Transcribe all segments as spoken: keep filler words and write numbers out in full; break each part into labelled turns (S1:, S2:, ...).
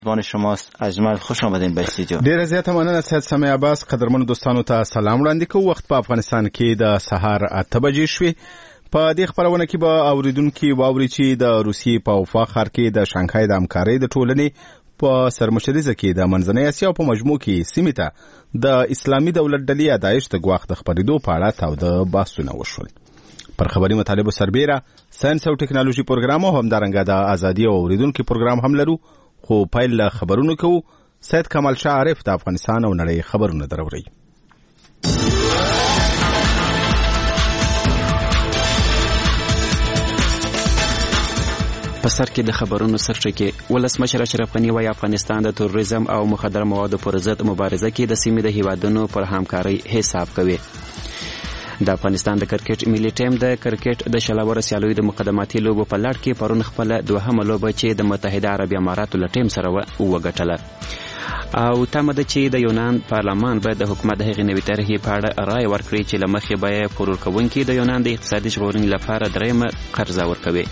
S1: میزبان شماست. اجمل، خوش آمدین به استودیو.
S2: ډیره زیاته مننه سید سمیع عباس. قدرمنو دوستانو ته سلام وړاندې کوو. وخت په افغانستان کې د سهار اته بجې شوې. په دې خبرونه کې به اوریدونکي واوري چې د روسیې په وفا ښار کې د شانګهای د همکارۍ د ټولنې په سرمشریزه کې د منځنۍ اسیا په مجموع کې سیمې ته د اسلامي دولت ډلې داعش د ګواښ د خپرېدو په اړه تاوده بحثونه وشول. پر خبري مطالبو سربیره ساينس او ټکنالوژي پروګرام او همدارنګه د ازادي او اوریدونکو پروګرام هم لرو. خو پایل خبرونه کوو. سید کمال شاه عارف د افغانستان او نړۍ خبرونه دروړي.
S3: په سر کې د خبرونو سرچکه ولسمشر اشرف غنی وايي افغانستان د تروریزم او مخدر موادو پر ضد مبارزه کې د سیمې د هیوادونو پر همکارۍ حساب کوي. د افغانستان د کرکټ ملي ټیم د کرکټ د شلاور سیالیو د مقدماتي لوبو په لړ کې پرون خپل دوهمه لوبه چې د متحده عربی اماراتو له ټیم سره وګټله او تمه ده چې د یونان پارلمان به د حکومت د هغې نوې طرحې په اړه رای ورکړي چې له مخې به یې پرور کوونکي د یونان د اقتصادي ژغورنې لپاره درېیمه قرضه ورکوي.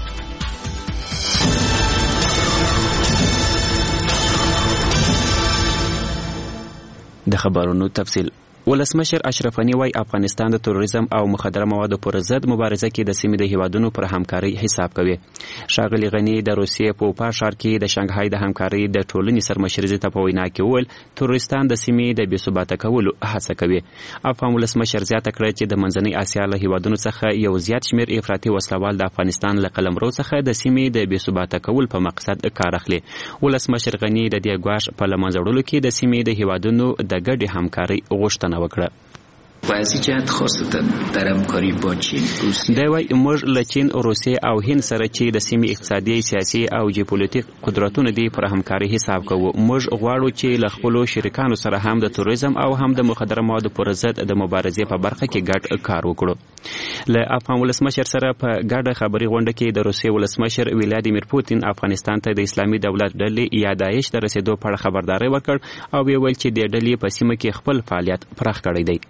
S3: د خبرونو تفصیل. ولسمشر اشرف غنی وايي افغانستان د تروریزم او مخدر موادو پر ضد مبارزه کې د سیمې د هیوادونو پر همکارۍ حساب کوي. ښاغلي غنی د روسیې په وفا ښار کې د شانګهای د همکارۍ د ټولنې سرمشریزې ته په وینا کې وویل تروریستان د سیمې د بې ثباته کولو هڅه کوي. افغان ولسمشر زیاته کړه چې د منځنۍ اسیا له هیوادونو څخه یو زیات شمېر افراطي وسلوال د افغانستان له قلمرو څخه د سیمې د بې ثباته کول په مقصد کار اخلي. ولسمشر غنی د دې ګواښ په له منځه وړلو کې د سیمې د هیوادونو د ګډې همکارۍ غوښتنه وکړه.
S4: و از این جهت خواست در همکاری با چین، روسیه
S3: دی وايي موږ له چین، روسیې او هند سره چې د سیمې اقتصادي، سیاسي او جیوپولیټیک قدرتونو دی پر همکاري حساب کوو. موږ غواړو چې له خپلو شریکانو سره هم د تروریزم او هم د مخدره موادو پر ضد د مبارزې په برخه کې ګډ کار وکړو. له افغان ولسمشر سره په ګډه خبري غونډه کې د روسیې ولسمشر ولادیمیر پوتین افغانستان ته د اسلامي دولت ډلې یا داعش د رسیدو په اړه خبرداري ورکړ او ویل چې د ډلې په سیمه کې خپل فعالیت پراخ کړی دی.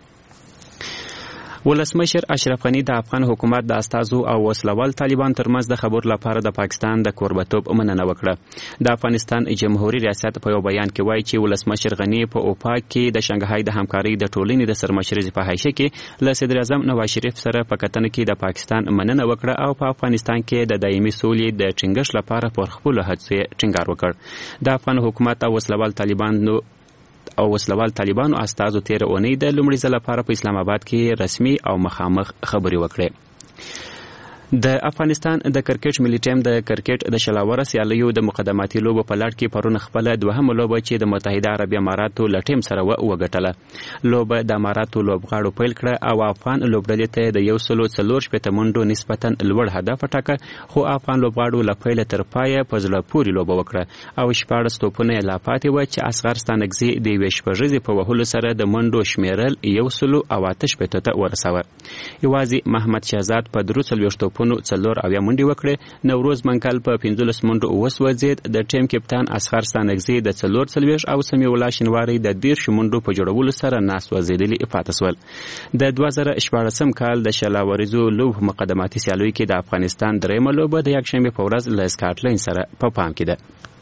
S3: ولسمشر اشرف غنی د افغان حکومت د استازو او وسلوال طالبان ترمنځ د خبرو لپاره د پاکستان د کوربتوب مننه وکړه. د افغانستان جمهوریت ریاست په یو بیان کې وایي چې ولسمشر غنی په اوپا کې د شانګهای د همکارۍ د ټولنې د سرمشرۍ په حیثیت کې له صدر اعظم نواز شریف سره په کتنه کې د پاکستان مننه وکړه او په افغانستان کې د دایمي سولې د ټینګښت لپاره پر خپلو هڅو ټینګار وکړ. د افغان حکومت او وسلوال طالبانو او وسلوال طالبانو استازو تیر اونۍ د لومړي ځل لپاره په اسلام آباد کې رسمي او مخامخ خبري وکړې. د افغانستان د کرکټ ملي ټیم د کرکټ د شلاور سیالیو د مقدماتي لوبو په لړ کې پرون خپل دوهمه لوبه چې د متحده عربی اماراتو له ټیم سره وګټله. لوبه د اماراتو لوبغاړو پیل کړه او افغان لوبډلې ته د یو سلو څلور شپېته منډو نسبتا لوړ هدف وټاکه، خو افغان لوبغاړو له پیله تر پایه په زړه پورې لوبه وکړه او شپاړس توپونه یې لا پاتې وه چې اصغر ستانکزي د یوې شپږیزې په وهلو سره د منډو شمیرل یو سلو او اته شپېتو ته ورسوه. یوازې محمد شهزاد په درې څلوېښت توپونو څلور اویا منډې وکړې. نوروز منکل په پنځلس منډو وسوځېد. د ټیم کپتان اصغر ستانکزي د څلور څلوېښت او سمیع الله شینواري د دېرشو منډو په جوړولو سره ناست وځېدلي پاتې سول. د دوه زره شپاړسم کال د شلاوریزو لوبو مقدماتي سیالیو کې د افغانستان درېیمه لوبه د یکشنبې په ورځ له سکاټلند سره په پام کې ده.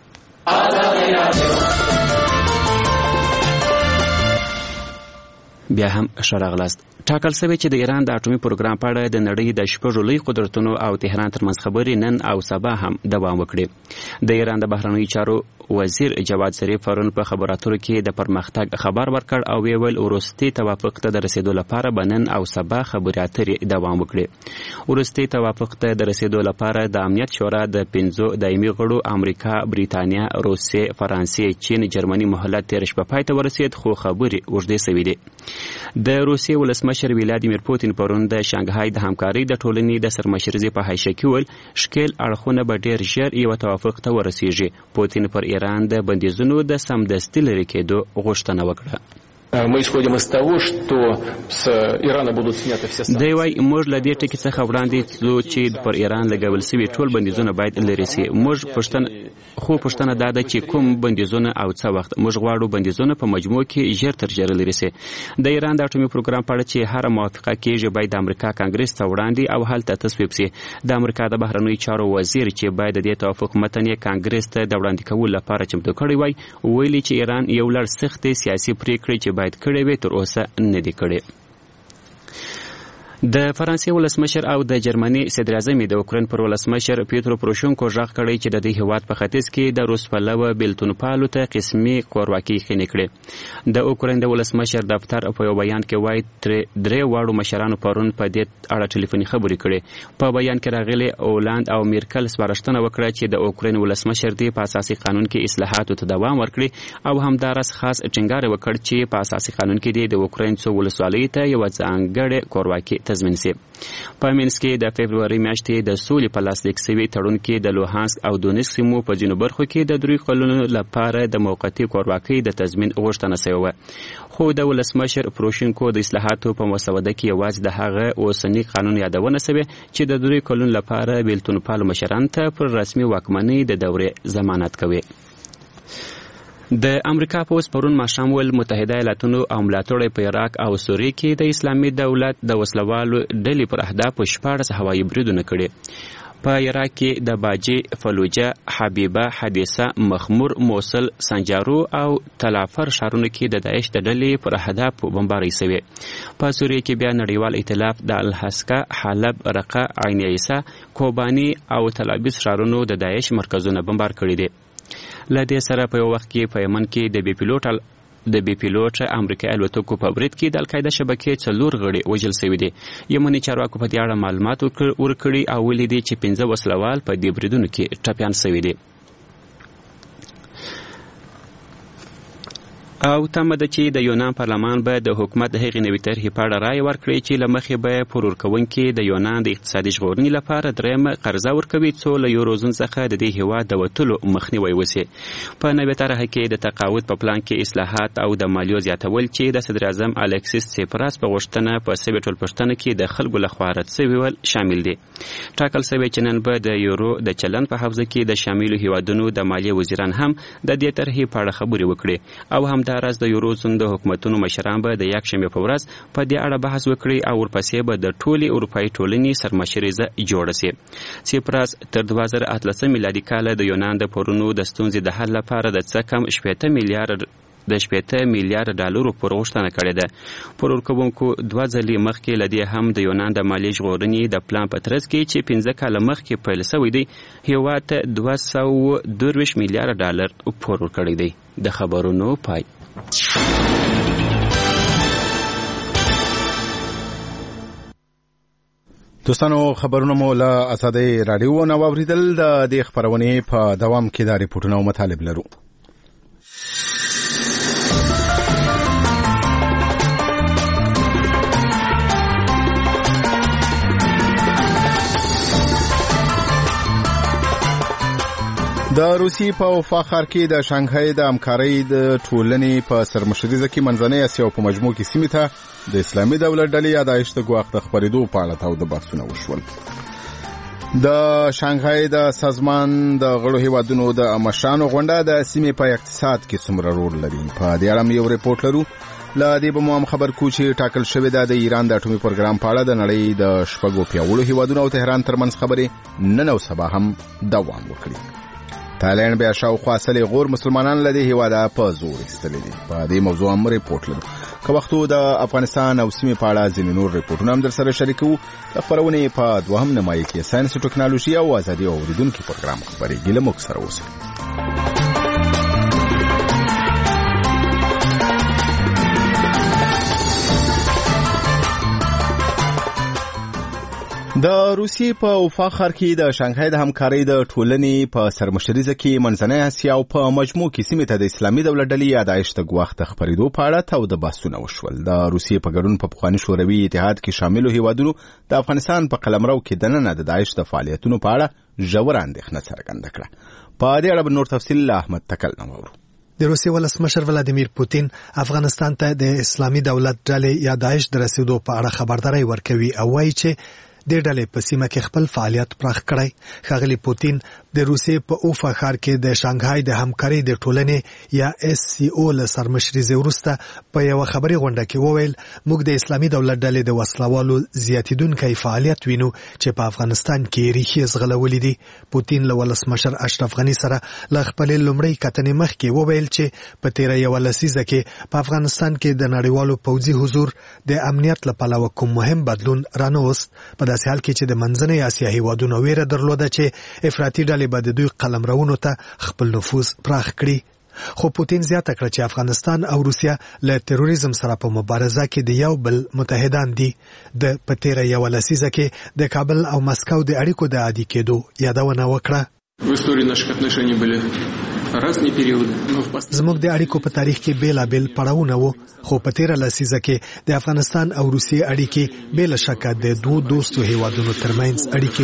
S3: بیا هم ښه راغلاست. ټاکل شوی چې د ایران د اټومي پروګرام په اړه د نړۍ د شپږو لوی قدرتونو او تهران ترمنځ خبرې نن او سبا هم دوام وکړي. د ایران د بهرنیو چارو وزیر جواد ظریف پرون په خبرو اترو کې د پرمختګ خبر ورکړ او ویل وروستي توافق ته د رسیدو لپاره به نن او سبا خبرې اترې دوام وکړي. وروستي توافق ته د رسیدو لپاره د امنیت شورا د پنځو دایمي غړو امریکا، بریتانیا، روسیې، فرانسې، چین، جرمني مهلت تېره شپه پای ته ورسید، خو خبرې اوږدې سوي دي. د روسیې ولسمشر ولادیمیر پوتین پرون د شانګهای د همکارۍ د ټولنې د سرمشرۍ په حیثیت کې ویل ښکیل اړخونه به ډېر ژر یو توافق ته ورسیږي. پوتین پر ایران د بندیزونو د سمدستي لرې کېدو غوښتنه وکړه.
S5: Мы исходим из того, что с Ирана будут сняты все санкции.
S3: دی وايي موږ له دې ټکي څخه وړاندې ځو چې پر ایران لګول شوي ټول بندیزونه باید لرې شي. موږ پوښتنه خو پوښتنه دا ده چې کوم بندیزونه او څه وخت. موږ غواړو بندیزونه په مجموع کې ژر تر ژره لرې شي. د ایران د اټومي پروګرام په اړه چې هر موافقه کېږي باید د امریکا کانګرس ته وړاندې او هلته تصویب شي. د امریکا د بهرنیو چارو وزیر چې باید د دې توافق متن یې کانګرس ته د وړاندې کولو لپاره چمتو کړی وای، ویلي چې ایران یو لړ سختې سیاسي پریکړې چې باید کړې وي تر اوسه نه دي کړې. د فرانسې ولسمشر او د جرمني صدر اعظم د اوکراین پر ولسمشر پیترو پروشنکو ژغ کړی چې د دې هیواد په ختیځ کې د روس پلوه بیلتونپالو ته قسمي قورواکي خینې کړې. د اوکراین د ولسمشر دفتر په یو بیان کې وایي درې واړو مشرانو پرون په دې اړه ټلیفوني خبرې کړې. په بیان کې راغلي اولاند او میرکل سپارښتنه وکړه چې د اوکراین ولسمشر دی په اساسي قانون کې اصلاحاتو ته دوام ورکړي او همدارس خاص ټینګار وکړ چې په اساسي قانون کې د اوکراین څو ولسوالیو ته یو ځانګړې قورواکي تضمین شي. په مینسک کې د فبروري میاشتې د سولې په لاسلیک شوي تړون کې د لوهانسک او دونیسک سیمو په ځینو برخو کې د درې کلونو لپاره د موقتي قورواکۍ د تضمین غوښتنه شوې وه، خو د ولسمشر پروشنکو د اصلاحاتو په مسوده کې یوازې د هغه اوسني قانون یادونه شوې چې د درې کلونو لپاره بیلتونپالو مشرانو ته پر رسمي واکمنۍ د دورې ضمانت کوي. د امریکا پوز پرون ماښام ول متحده ایالاتونو او ملاتړي په عراق او سوریه کې د اسلامي دولت د وسلوالو ډلې پر اهدافو شپاړس هوایي بریدونه کړي. په عراق کې د باجي، فلوجه، حبیبه، حدیثه، مخمور، موصل، سنجارو او تلافر ښارونو کې د داعش د ډلې پر اهدافو بمبارۍ شوې. په سوریه کې بیا نړیوال ائتلاف د الحسکه، حلب، رقه، عین عیسی، کوباني او تلابیب ښارونو د داعش مرکزونه بمبار کړي دي. له دې سره په یو وخت کې په یمن کې د بي پیلوټ د بي پیلوټ امریکایي الوتکو په برید کې د القاعده شبکې څلور غړي وژل شوي دي. یمني چارواکو په دې اړه معلومات ورکړي او ویلي دي چې پنځه وسلوال په دې بریدونو کې ټپیان شوي دي. او تمه ده چې د یونان پارلمان به د حکومت د هغې نوې طرحې په اړه رایه ورکړي چې له مخې به پور ورکوونکي د یونان د اقتصادي ژغورنې لپاره درېیمه قرضه ورکوي څو له یوروزون څخه د دې هېواد د وتلو مخنیوی وشي. په نوې طرحه کې د تقاعد په پلان کې اصلاحات او د مالیو زیاتول چې د صدر اعظم الکسیس سیپراس په غوښتنه په سوې ټولپوښتنه کې د خلکو لخوا رد شوي ول شامل دي. ټاکل شوی چې نن به د یورو د چلن په حوزه کې د شاملو هېوادونو د مالیې وزیران هم د دې طرحې په اړه خبرې وکړي او هم همداراز د یوروزون د حکومتونو مشران به د یکشنبې په ورځ په دې اړه بحث وکړي او ورپسې به د ټولې اروپایي ټولنې سرمشریزه جوړه شي. سیپراس تر دوه زره اتلسم میلادي کاله د یونان د پورونو د ستونزې د حل لپاره د څه کم شپېته میلیارډ د شپېته میلیارډ ډالرو پور غوښتنه کړې ده. پور ورکوونکو دوه ځلې مخکې له دې هم د یونان د مالیې ژغورنې د پلان په ترڅ کې چې پنځه کاله مخکې پیل شوی دی هېواد ته دوه سوه درویشت میلیارډ ډالر پور ورکړی دی. د خبرونو پای.
S2: دوستانو خبرونه مو له آزادۍ راډیو نه واوریدل. د دې خبرونې په دوام کې دا ریپورټونه او مطالب لرو. د روسیې په وفا ښار کې د شانګهای د همکارۍ د ټولنې په سرمشریزه کې منځنۍ اسیا په مجموع کې سیمې ته د اسلامي دولت ډلې یا داعش د ګواښ د خپرېدو په اړه تاوده بحثونه وشول. د شانګهای د سازمان د غړو هیوادونو د مشرانو غونډه د سیمې په اقتصاد کې څومره رول لري په دې اړه یو ریپورت لرو. له دې به مو هم خبر کو چې ټاکل شوې ده د ایران د اټومي پروګرام په اړه د نړۍ د شپږو پیاوړو هیوادونو او تهران ترمنځ خبرې نن او سبا هم دوام وکړي. تایلند بیا شاوخوا سلې غور مسلمانان له دې هیواده په زور ایستلي دي. په دې موضوع هم ریپورټ لرو. که وختو د افغانستان او سیمې په اړه ځینې نور ریپورټونه هم در سره شریکوو. د خپرونې په دوهم نیمایي کې ساینس او ټکنالوژي او ازادي او اوریدونکي پروګرام خپرېږي. له موږ سره اوسئ. د روسیې په وفا ښار کې د شانګهای د همکارۍ د ټولنې په سرمشریزه کې منځنۍ اسیا او په مجموع کې سیمې ته د اسلامي دولت ډلې یا داعش د ګواښ د خپرېدو په اړه تاوده بحثونه وشول. د روسیې په ګډون په پخواني شوروي اتحاد کې شاملو هیوادونو د افغانستان په قلمرو کې دننه د داعش د فعالیتونو په اړه ژوره اندېښنه څرګنده کړه. په دې اړه به نور تفصیل له احمد تکل نه واورو.
S6: د روسیې ولسمشر ولادیمیر پوتین افغانستان ته د اسلامي دولت ډلې یا داعش د رسیدو په اړه خبرداري ورکوي او وایي چې د ډلې په سیمه کې خپل فعالیت پراخ کړی. ښاغلي پوتین د روسیې په اوفا ښار کې د شانګهای د همکارۍ د ټولنې یا اس سی او له سرمشرۍ وروسته په یو خبري غونډه کې وویل موږ د اسلامي دولت ډلې د وسلوالو زیاتیدونکي فعالیت وینو چې په افغانستان کې ریښې زغلولې دي. پوتین له ولسمشر اشرف غني سره له خپلې لومړۍ کتنې مخکې وویل چې په تیره یوه لسیزه کې په افغانستان کې د نړیوالو پوځي حضور د امنیت له پلوه کوم مهم بدلون رانوست، په داسې حال کې چې د منځنۍ اسیا هیوادونو ویره درلوده چې افراطي ډلې به د دوی قلمرونو ته خپل نفوذ پراخ کړي. خو پوتین زیاته کړه چې افغانستان او روسیه له تروریزم سره په مبارزه کې د یو بل متحدان دي. د په تیره یوه لسیزه کې د کابل او مسکو د اړیکو د عادي کېدو یادونه وکړه. زموږ د اړیکو په تاریخ کې بیلابیل پړاوونه وو، خو په تیره لسیزه کې د افغانستان او روسیې اړیکې بې له شکه د دوو دوستو هیوادونو ترمنځ اړیکې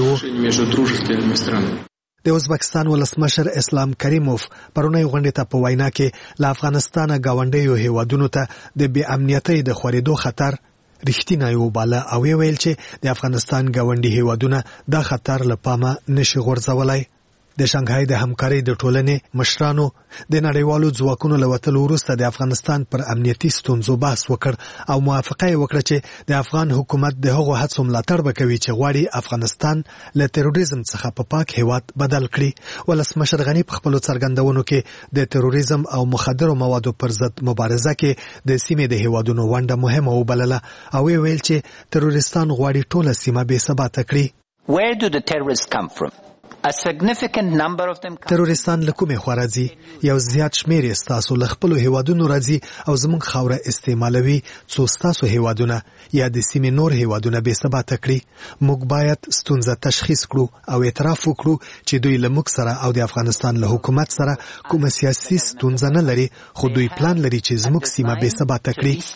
S6: وو. د ازبکستان ولسمشر اسلام کریموف پرونی غونډې ته په وینا کې له افغانستانه ګاونډیو هیوادونو ته د بې امنیتۍ د خورېدو خطر رښتینی وباله او ویل چې د افغانستان ګاونډي هیوادونه دا خطر له پامه نشي غورځولی. د شانګهای د همکارۍ د ټولنې مشرانو د نړیوالو ځواکونو له وتلو وروسته د افغانستان پر امنیتي ستونزو بحث وکړ او موافقه یې وکړه چې د افغان حکومت د هغو هڅو ملاتړ به کوي چې غواړي افغانستان له تروریزم څخه په پاک هیواد بدل کړي. ولسمشر غني په خپلو څرګندونو کې د تروریزم او مخدرو موادو پر ضد مبارزه کې د سیمې د هیوادونو ونډه مهمه وبلله او ویل چې تروریستان غواړي ټوله سیمه بې ثباته کړي.
S7: Where do the terrorists come from? A significant number of them
S6: تروریستان له کومې خوا راځي؟ یو زیات شمیر یې ستاسو له خپلو هیوادونو راځي او زموږ خاوره استعمالوي څو ستاسو هیوادونه یا د سیمې نور هیوادونه بې ثباته کړي. موږ باید ستونزه تشخیص کړو او اعتراف وکړو چې دوی له موږ سره او د افغانستان له حکومت سره کومه سیاسي ستونزه نه لري، خو دوی پلان لري چې زموږ سیمه بې ثباته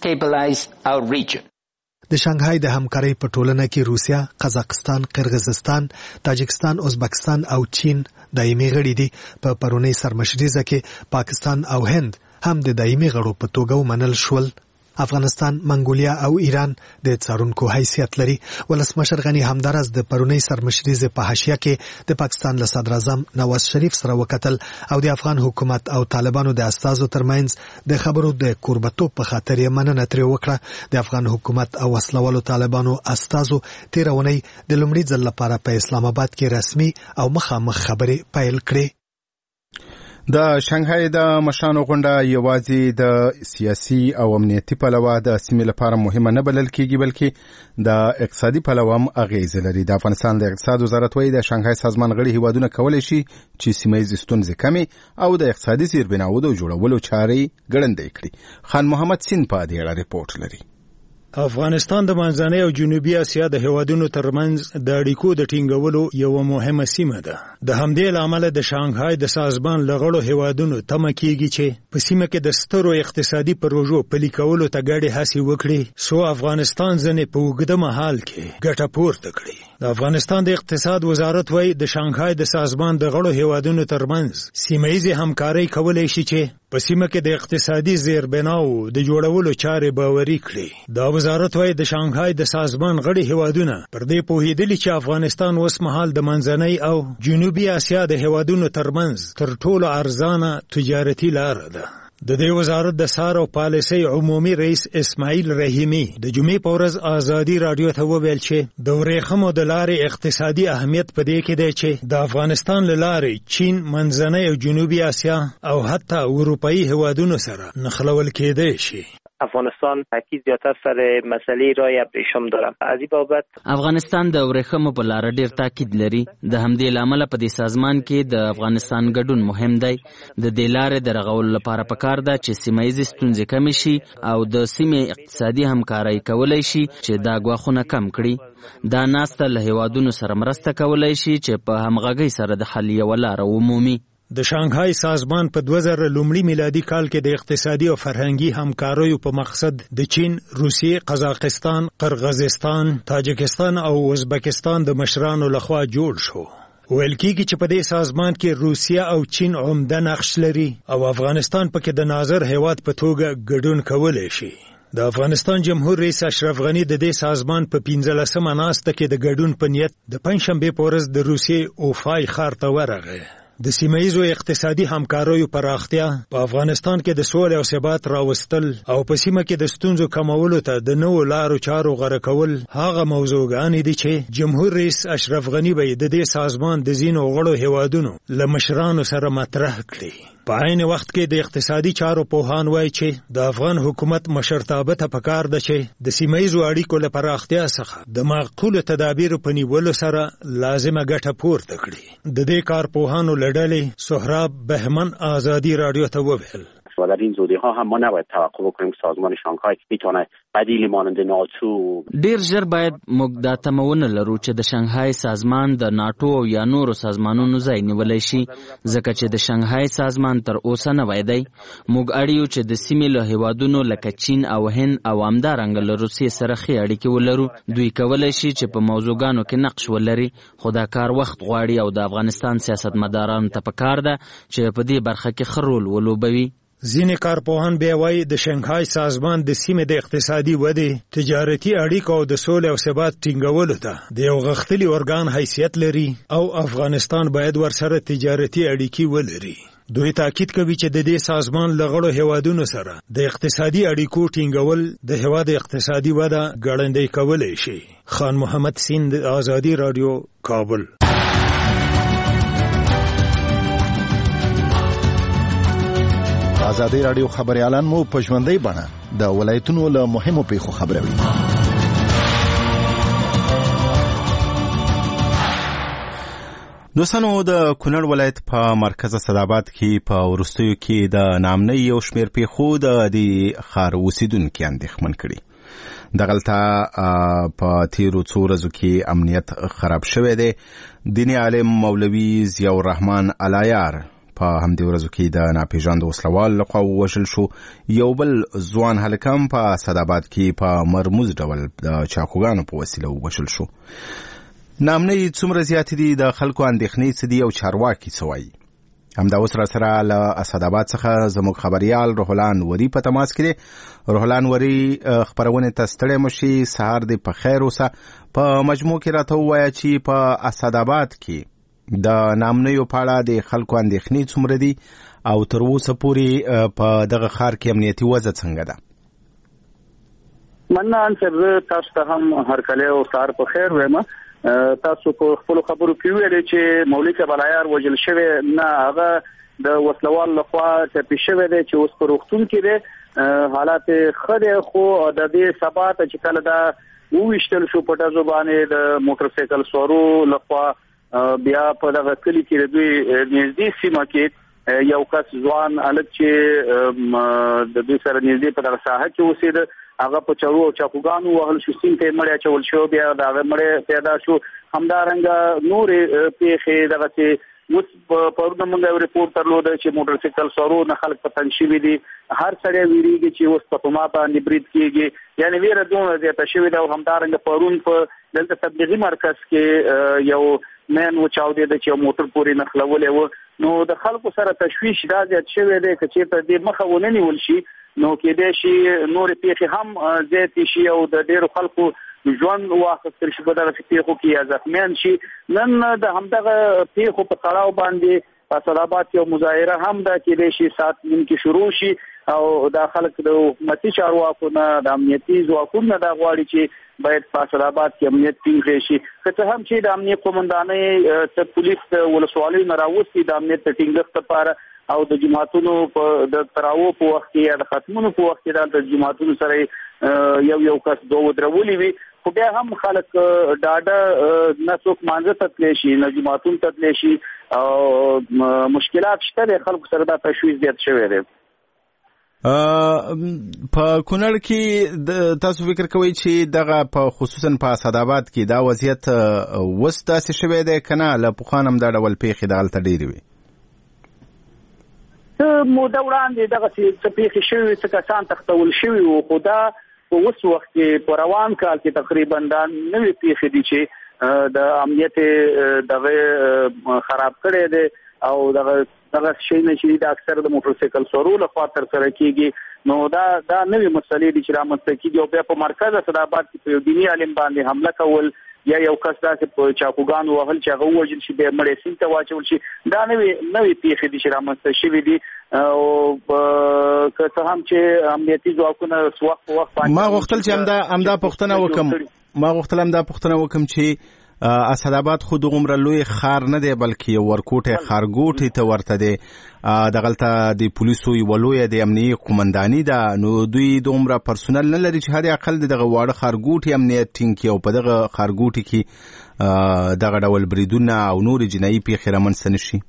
S6: کړي. د شانګهای د همکارۍ په ټولنه کې روسیه، قزاقستان، قرغیزستان، تاجکستان، ازبکستان او چین دایمي غړي دي. په پرونی سرمشریزه کې پاکستان او هند هم د دایمي غړو په توګه ومنل شول. افغانستان، منګولیا او ایران د څارونکو حیثیت لري. ولسمشر غني همدارس د پرونی سرمشریزه په حاشیه کې د پاکستان له صدر اعظم نواز شریف سره وکتل او د افغان حکومت او طالبانو د استازو ترمنځ د خبرو د کوربتوب په خاطر یې مننه ترې وکړه. د افغان حکومت او وسلوالو طالبانو استازو تېره اونۍ د لومړي ځل لپاره په اسلام آباد کې رسمي او مخامخ خبرې پیل کړې.
S2: د شانګهای د مشرانو غونډه یوازې د سیاسي او امنیتي پلوه د سیمې لپاره مهمه نه بلل کېږي، بلکې د اقتصادي پلوه هم اغیزه لري. د افغانستان د اقتصاد وزارت وایي د شانګهای سازمان غړي هیوادونه کولی شي چې سیمه ییزې ستونزې کمې او د اقتصادي زیربناوو د جوړولو چارې ګړندۍ کړي. خان محمد سین په دې اړه ریپورټ لري.
S8: افغانستان د منځنۍ او جنوبي اسیا د هیوادونو ترمنځ د اړیکو د ټینګولو یو مهمه سیمه ده. د همدې لامل د شانګهای د سازمان لغړو هیوادونو تمه کیږي چې په سیمه کې د سترو اقتصادي پروژو پلي کولو ته ګډې هڅې وکړي څو افغانستان ځنې په اوږده مهال کې ګټه پورته کړي. د افغانستان د اقتصاد وزارت وایي د شانګهای د سازمان د غړو هیوادونو ترمنځ سیمه ییزې همکارۍ کولی شي چې په سیمه کې د اقتصادي زیربناو د جوړولو چارې باوري کړي. دا وزارت وایي د شانګهای د سازمان غړي هیوادونه پر دې پوهېدلي چې افغانستان اوس مهال د منځنۍ او جنوبي اسیا د هیوادونو ترمنځ تر ټولو ارزانه تجارتي لاره ده. د دې وزارت د سار او پالیسۍ عمومي رئیس اسماعیل رحیمي د جمعې په ورځ ازادي رادیو ته وویل چې د ورېښمو د لارې اقتصادي اهمیت په دې کې دی چې د افغانستان له لارې چین، منځنۍ او جنوبي اسیا او حتی اروپایي هیوادونو سره نښلول کېدی شي.
S9: افغانستان اکی زیاتر سر مسئله رای ابریشم دارم. از این بابت
S10: افغانستان د ورېښمو په لار ډیر تاکید لري. د همدې لامل په دې سازمان کې د افغانستان ګډون مهم دی. د دې لارې د رغولو لپاره پکار ده چې سیمه ییزې ستونزې کمې شي او د سیمې اقتصادي همکارۍ کولی شي چې دا ګواښونه کم کړي. دا ناسته له هیوادونو سره مرسته کولی شي چې په همغږۍ سره د حل یوه لاره ومومي.
S8: د شانګهای سازمان په دوه زره لومړي میلادي کال کې د اقتصادي او فرهنګي همکاریو په مقصد د چین، روسیې، قزاقستان، قرغیزستان، تاجکستان او ازبکستان د مشرانو لخوا جوړ شو. ویل کېږي چې په دې سازمان کې روسیه او چین عمده نقش لري او افغانستان پکې د ناظر هیواد په توګه ګډون کولی شي. د افغانستان جمهور رئیس اشرف غنی د دې سازمان په پنځلسمه ناسته کې د ګډون په نیت د پنځشنبې په ورځ د روسیې اوفای ښار ته ورغی. د سیمه ییزو اقتصادي همکاریو پراختیا په افغانستان کې د سولې او ثبات راوستل او په سیمه کې د ستونزو کمولو ته د نوو لارو چارو غوره کول هغه موضوعګانې دي چې جمهور رئیس اشرف غنی به د دې سازمان د ځینو غړو هیوادونو له مشرانو سره مطرح کړي. په عین وخت کې د اقتصادي چارو پوهان وایي چې د افغان حکومت مشرتابه ته پکار ده چې د سیمه ییزو اړیکو له پراختیا څخه د معقولو تدابیرو په نیولو سره لازمه ګټه پورته کړي. د دې کارپوهانو له ډلې سهراب بهمن آزادی رادیو ته وویل
S11: و در این زودی ها هم ما نباید توقع بکنیم که سازمان شانگهای میتونه بدیلی مانند ناتو.
S10: ډیر ژر باید موږ دا تمونه لرو چې د شانګهای سازمان د ناتو او یا نورو سازمانونو ځای نیولی شي ځکه چې د شانګهای سازمان تر اوسه نوی دی. موږ اړیو چې د سیمې له هیوادونو لکه چین او هند او همدارنګه له روسیې سره ښې اړیکې ولرو. دوی کولی شي چې په موضوعګانو کې نقش ولري خو دا کار وخت غواړي او د افغانستان سیاستمدارانو ته پکار ده چې په دې برخه کې ښه رول ولوبوي.
S8: ځینې کارپوهان بیا وایي د شانګهای سازمان د سیمې د اقتصادي ودې، تجارتي اړیکو او د سولې او ثبات ټینګولو ته د یو غښتلي ارګان حیثیت لري او افغانستان باید ورسره تجارتي اړیکې ولري. دوی تاکید کوي چې د دې سازمان له غړو هیوادونو سره د اقتصادي اړیکو ټینګول د هیواد اقتصادي وده ګړندۍ کولی شي. خان محمد سیند، آزادی رادیو، کابل.
S2: آزادی رادیو خبريالان مو په ژوندۍ بڼه د ولایتونو له مهمو پیښو خبروي. دوستانو، د کونړ ولایت په مرکز صداباد کې په وروستیو کې د نامنۍ یو شمېر پیښو د دې ښار اوسیدونکي اندېښمن کړي. دغلته په تیرو څو ورځو کې امنیت خراب شوی دی. دیني عالم مولوي ضیاء الرحمن علایار په همدې ورځو کې د ناپېژاندو وسلوال لخوا ووژل شو. یو بل ځوان هلک هم په صداباد کې په مرموز ډول د چاقوګانو په وسیله ووژل شو. نامنۍ څومره زیاتې دي، د خلکو اندېښنې څه دي او چارواکي څه وایي؟ همدا اوس را سره له اسداباد څخه زموږ خبریال روح الله انوري په تماس کې دی. روح الله انوري، خپرونې ته ستړی مه شي، سهار دې په خیر اوسه. په مجموع کې راته ووایه چې په اسداباد کې د نامنیو په اړه د خلکو اندېښنې څومره دي او تر اوسه پورې په دغه ښار کې امنیتي وضع څنګه ده؟
S12: مننه انصر، زه تاسو ته هم هرکلی او سهار په خیر وایم. تاسو په خپلو خبرو کې ویلې چې مولوي صاحب علایار وژل شوی نه، هغه د وسلوال لخوا ټپي شوی دی چې اوس په روغتون کې دی. حالات ښه دی خو د دې سبا ته چې کله دا وویشتل شو په ډزو باندې د موټر سایکل سوارو لخوا، بیا په دغه کلي کې دوی نږدې سیمه کې یو کس ځوان هلک چې د دوی سره نږدې په دغه ساحه کې اوسېده، هغه په چړو او چاقوګانو وهل شو، سیند ته یې مړی اچول شو، بیا د هغه مړی پیدا شو. همدارنګه نورې پیښې دغسې اوس پرونه موږ یو ریپورټ درلوده چې موټر سایکل سوارو نه خلک په تنګ شوي دي. هر سړی ویرېږي چې اوس په ما باندې برید کېږي، یعنې ویره دومره زیاته شوې ده. او همدارنګه پرون په دلته تبلیغي مرکز کې یو مین وچاودېده چې یو موټر پورې نښلولی و. نو د خلکو سره تشویش دا زیات شوی دی که چېرته دې مخه ونه نیول شي نو کېدای شي نورې پیښې هم زیاتې شي او د ډېرو خلکو ژوند واخیستل شي په دغسې پیښو کې یا زخمیان شي. نن د همدغه پیښو په تړاو باندې په اسداباد کې یو مظاهره هم ده، کېدای شي ساعت نیم کې شروع شي او دا خلک د حکومتي چارواکو نه، د امنیتي ځواکونو نه دا غواړي چې باید په اسداباد کې امنیت ټینګ شي. که څه هم چې د امنیت قومندانۍ څه پولیس د ولسوالیو نه راوستي د امنیت د ټینګښت لپاره او د جماعتونو په د تراو په وخت کې یا د ختمونو په وخت کې د جماعتونو سره یو یو کس دوه ودرولي وي، خو بیا هم خلک ډاډه نه څوک مانځه ته تللی شي نه جماعتونو ته تللی شي او مشکلات شته دی. خلکو سره دا تشویش زیات شوی دی.
S2: په کونړ کې تاسو فکر کوئ چې دغه په خصوصا په اسداباد کې دا وضعیت اوس داسې شوی دی که نه له پخوا نه هم دا ډول پیښې دغلته ډېرې وي؟
S12: څه موده وړاندې دغسې څه پیښې شوي وي، څه کسان تښتول شوي وو، خو دا په اوس وخت کې په روان کال کې تقریبا دا نوې پیښې دي چې د امنیت دغه خراب کړي دي او دغه دغه شي نه چې د اکثر د موټر سایکل سورو له خوا تر سره کیږي نو دا دا نوې مسلې دي چې رامنځته کیږي او بیا په مرکز اسداباد کې په دینی عالم باندې حمله کول یا یو کس داسې په چاقوګان وهل چې هغه وژل شي د مړې سین ته واچول شي دا نوې نوې پیښې دي چې رامنځته شوي دي او که څه هم چې امنیتي ځواکونه وخت په وخت
S2: ما غوښتل چې همدا همدا پوښتنه وکم ما غوښتل همدا پوښتنه وکم چې اسداباد خود غمره لوی خار نه دی بلکې یو ورکوټه خارګوټي ته ورته دی دغلته د پولیسو یو لوی د امنیتي قومنداني ده نو دوی دومره پرسونل نه لري چې هر اقل دغه واړه خارګوټي امنیت ټینګ او په دغه خارګوټي کې دغه ډول بریدونه او نور جنایي پیښې رامنځته نشي.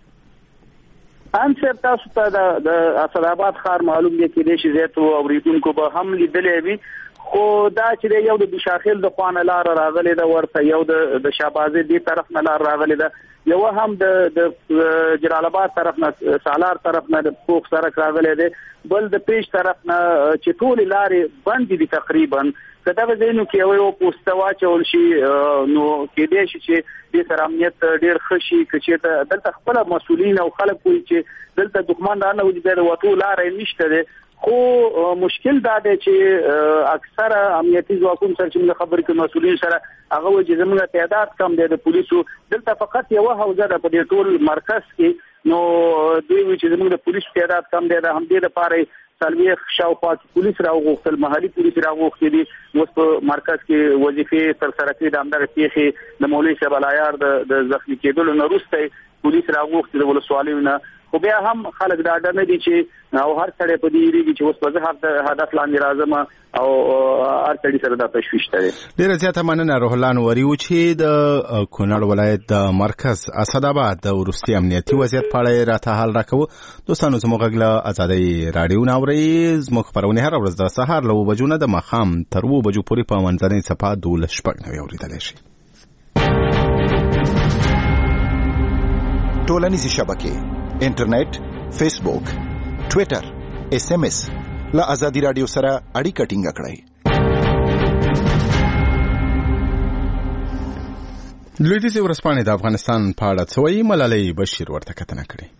S12: ان سر تاسو ته د اسداباد خار معلوم دی چې د شي زیاتو اوریدونکو به هم لیدلې وي خو دا چې یو د بشاخیل د خوانه لار راغلی دا ورته یو د د شابازي دی طرف نه لار راغلی دا یو هم د د جلال آباد طرف نه سالار طرف نه د پوخ سرک راغلی دی بل د پیش طرف نه چې ټول لارې بند دي تقریبا کدا به زینو کې یو پوسټوا چول شي نو کې دې شي چې د سر امنیت ډیر خشي چې دلته خپل مسؤلین او خلک کوي چې دلته دښمن نه وځي د وټو لارې نشته دي خو مشکل دا دی چې اکثر امنیتي ځواکونو سره چې موږ خبرې کوو مسؤلین سره هغه وایي زموږ تعداد کم دی د پولیسو دلته فقط یو حوزه ده په دې ټول مرکز کې نو دوی وایي چې زموږ د پولیسو تعداد کم دی د همدې لپاره سلويخ شاوخوا پولیس راغوښتل محلي پولیس راغوښتي دي اوس په مرکز کې وظیفې تر سره کړي د همدغه پیښې د مولوي صاحب العیار د زخمي کېدلو نه وروسته پولیس راغوښتي د ولسوالیو نه خو بیا هم خلک دا ډاډه نه دي چې او هر څړې په دې ریږي چې اوس په زه هدف لاندې راځم او هر څړې سره د تشویش لري.
S2: ډیره زیاته مننه روح الله نوري و چې د کونړ ولایت د مرکز اسداباد د ورستي امنیتي وضعیت په اړه راته حال راکوه. دوستانو زموږ غږ له ازادۍ رادیو ناوري زموږ خبرونه هر ورځ د سهار له بجو نه د ماښام تر و بجو پورې په منځنۍ صفحه دولس شپږ نوي اوریدلی شي.
S13: ټولنیزې شبکې انټرنیټ، فیسبوک، ټویټر، ایس ایم ایس له ازادي رادیو سره اړیکه ټینګه کړئ.
S2: لویدیځې ورځپاڼې د افغانستان په اړه څه وایي ملالۍ بشیر ورته کتنه کړې.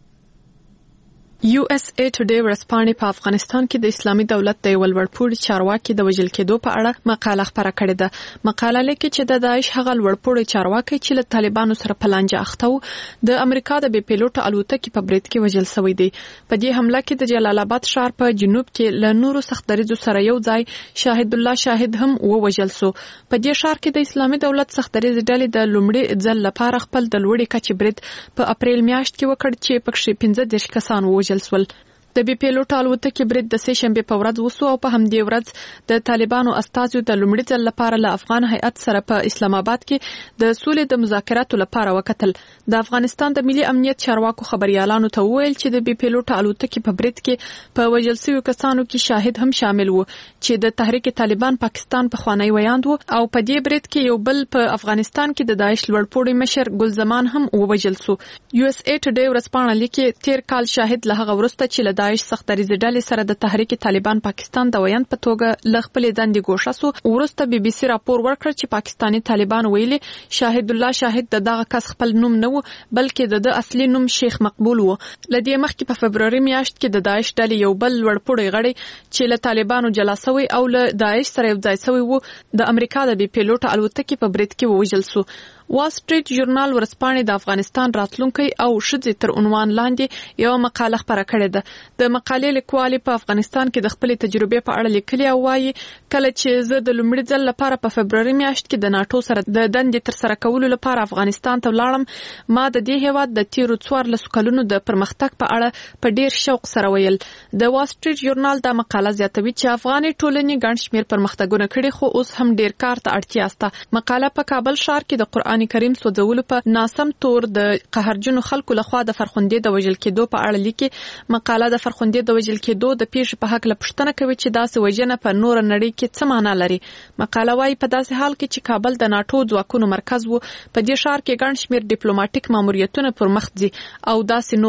S14: یو اس ای ټوډے ورځپاڼې په افغانستان کې د اسلامي دولت د یو لوړپوړي چارواکي د وژل کېدو په اړه مقاله خپره کړې ده. مقاله لیکي چې د داعش هغه لوړپوړي چارواکي چې له طالبانو سره په لانجه اخته و د امریکا د بې پیلوټه الوتکې په برید کې وژل شوی دی. په دې حمله کې د جلال آباد ښار په جنوب کې له نورو سخت دریځو سره یو ځای شاهد الله شاهد هم ووژل شو. په دې ښار کې د اسلامي دولت سخت دریځ ډلې د لومړي ځل لپاره خپل د لوړې کچې برید په اپریل میاشت کې وکړ چې پکې پنځه دېرش کسان ووژل سول. د بي پیلوټ الوتکې برید د سې شنبه په ورځ وسو او په همدې ورځ د طالبانو استازو د لومړي ځل لپاره له افغان هیئت سره په اسلام آباد کې د سولې د مذاکراتو لپاره وکتل. د افغانستان د ملي امنیت چارواکو خبريالانو ته وویل چې د بي پیلوټ الوتکې په برید کې په وژل شویو کسانو کې شاهد هم شامل وو چې د تحریک طالبان پاکستان په خوانی ویاند وو او په دې برید کې یو بل په افغانستان کې د داعش لوړپوړي مشر ګل زمان هم ووژل شو. یو اس ای ټوډے ورځپاڼه لیکي تیر کال شاهد له هغه وروسته چې له داعش سخت دریځ ډلې سره د تحریک طالبان پاکستان د ویاند په توګه ل خپل دندې ګوښه سو ورسته بي بي سي راپور ورکړ چې پاکستاني طالبان ویلي شاهد الله شاهد د دغه کس خپل نوم نه و بلکې د اصلي نوم شیخ مقبول و. لدې مخکې په فبرवरी میاشت کې د داعش ډلې یو بل لوړپوړی غړی چې له طالبانو جلا شوی او له داعش سره یو ځای شوی وو د امریکا د بي پیلوټ الوتکې په برید کې ووژل شو. وال سټریټ ژورنال ورځپاڼې د افغانستان راتلونکي او ښځې تر عنوان لاندې یو مقاله خپره کړې ده. د مقالې لیکوالې په افغانستان کې د خپلې تجربې په اړه لیکلي او وايي کله چې زه د لومړي ځل لپاره په فبرवरी میاشت کې د ناتو سره د دندې تر سره کولو لپاره افغانستان ته ولاړم ما د دې هیواد د تیرو څوارلسو کلونو د پرمختګ په اړه په ډیر شوق سره ویل. د وال سټریټ ژورنال دا مقاله زیاتوي چې افغاني ټولنې ګڼ شمېر پرمختګونه کړي خو اوس هم ډیر کار ته اړتیا شته. مقاله په کابل ښار کې د قرآن کریم سوځولو په ناسم تور د قهرجنو خلکو لخوا د فرخندې د وژل کېدو په اړه لیکي. مقاله د فرخندې د وژل کېدو د پیښې په حق له پوښتنه کوي چې داسې وژنه په نور نړۍ کې څه معنا لري. مقاله وايي په داسې حال کې چې کابل د ناتو ځواکونو مرکز وو په دې ښار کې ګڼ شمېر ډیپلوماټیک ماموریتونه پر مخ ځي او داسې نور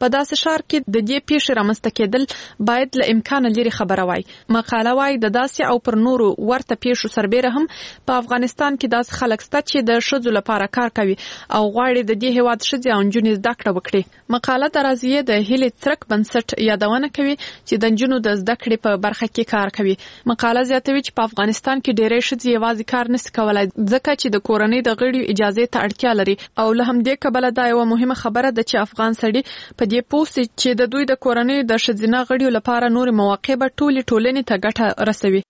S14: په داسې شار کې د دې پیښې رامنځته کېدل باید له امکان لري خبره وای. مقاله وای د داسې او پر نورو ورته پیښو سربېره هم په افغانستان کې داسې خلک شته چې د ښځو لپاره کار کوي او غواړي د دې هیواد ښځې او نجونې زده کړه وکړي. مقاله د رازیې د هیلې څرک بنسټ یادونه کوي چې د نجونو د زده کړې په برخه کې کار کوي. مقاله زیاتوي چې په افغانستان کې ډېری ښځې یوازې کار نشي کولای ځکه چې د کورنۍ د غړیو اجازه ته اړتیا لري او له همدې کبله دا یو مهمه خبره ده چې افغان سړي په دې پوه سي چې د دوی د کورنۍ د ښځینه غړیو لپاره نور مواقع به ټولې ټولنې ته ګټه رسوي.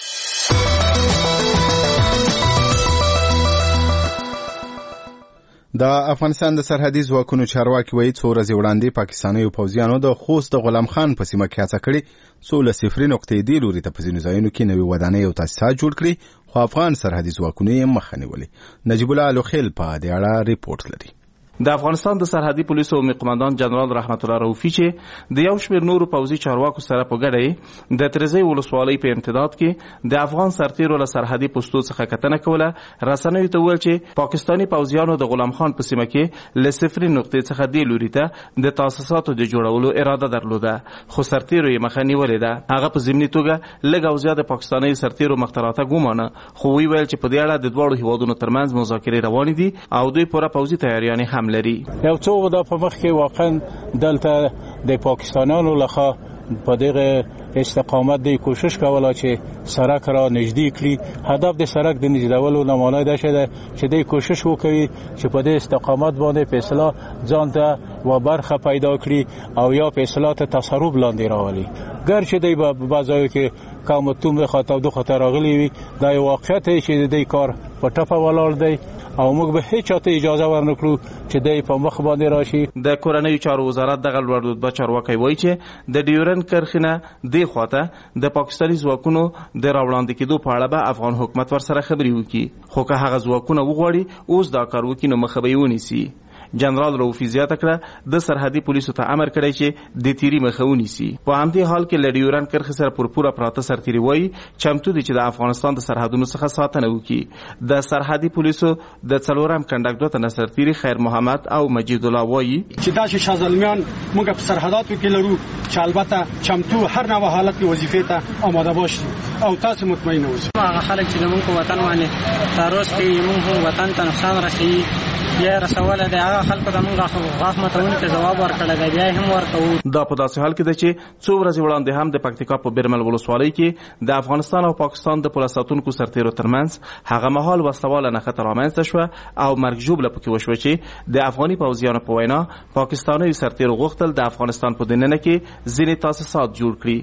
S2: د افغانستان د سرحدي ځواکونو چارواکي وایي څو ورځې وړاندې پاکستاني پوځیانو د خوست د غلام خان په سیمه کې هڅه کړې څو له صفري نقطې دې لوري ته په ځینو ځایونو کې نوې ودانۍ او تاسیسات جوړ کړي خو افغان سرحدي ځواکونو یې مخه نیولې. نجیب الله الوخیل په دې اړه ریپورت لري.
S15: د افغانستان د سرحدي پولیسو عمومي قماندان جنرال رحمت الله رؤفي چې د یو شمېر نورو پوځي چارواکو سره په ګډه د ترزی ولسوالۍ په امتداد کې د افغان سرتیرو له سرحدي پوستو څخه کتنه کوله رسنیو ته ویل چې پاکستاني پوځیانو د غلام خان په سیمه کې له صفري نقطې څخه دې لوري ته د تاسیساتو د جوړولو اراده درلوده خو سرتیرو یې مخه نیولې ده. هغه په ضمني توګه لږ او زیات پاکستاني سرتیرو مختراته ګومانه خو وی ویل چې په دې اړه د دواړو هیوادونو ترمنځ مذاکرې روانې دي او دوی پوره پوځي تیاریانې هم لري.
S16: یو څو ودا په مخ کې واقعا دلته د پاکستانانو لخوا په دغه استقامت دی کوشش کوله چې سړک را نږدې کړي. هدف د سړک د نږدېولو نه معنی دا شته چې دی کوشش وکړي چې په دې استقامت باندې په اصطلاح ځان ته و برخه پیدا کړي او یا په اصطلاح ته تصرف لاندې راولي. ګرچې دی په بازارو کې کوم توم خاطر دو خطر راغلي وي دا یو واقعیت چې دی کار په ټپه ولاړ دی او موږ به هیڅ چاته اجازه ورنکړو چې دی په مخ باندې راشي.
S15: د کورنۍ چارو وزارت دغه لوړ رتبه چارواکي وایي چې د ډیورن کرخنه دی خواته د پاکستاني ځواکونو د راوړاندې کېدو په اړه به افغان حکومت ورسره خبرې وکړي خو که هغه ځواکونه وغواړي اوس دا کار وکړي نو مخه به یې ونیسي. جنرال رؤفي زیاته کړه د سرحدي پولیسو ته امر کړی چې د تیری مخه ونیسي. په همدې حال کې له ډیورن کرښې سره پر پوره پراته سرتیري وایي چمتو دي چې د افغانستان د سرحدونو څخه ساتنه وکړي. د سرحدي پولیسو د څلورم کنډک دوه تنه سرتیري خیر محمد او مجید الله وایي
S17: چې دا چې شازلمیان موږ په سرحداتو کې لرو چې البته چمتو هر نوع حالت کې وظیفې ته آماده باشي او تاسو مطمئن اوسئ.
S18: هغه خلک چې زموږ په وطن باندې تاروس کې موږ وطن ته نقصان رسوي یا رسوله د هغه خلکو ته موږ غاښ ماتونې ته ځواب ورکړی دی بیا هم ورکوو.
S15: دا په داسې حال کې ده چې څو ورځې وړاندې هم د پکتیکا په بیرمل ولسوالۍ کې د افغانستان او پاکستان د پوله ساتونکو سرتیرو ترمنځ هغه مهال وسلواله نښته رامنځته شوه او مرګ ژوبله پکې وشوه چې د افغاني پوځیانو په وینا پاکستاني سرتیرو غوښتل د افغانستان په دننه کې ځینې تاسیسات جوړ کړي.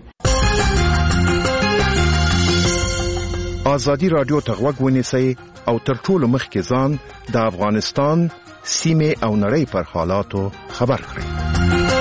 S13: آزادي رادیو ته غوږ ونیسئ او تر ټولو مخکې ځان د افغانستان سیمې او نړۍ پر حالاتو خبر کړئ.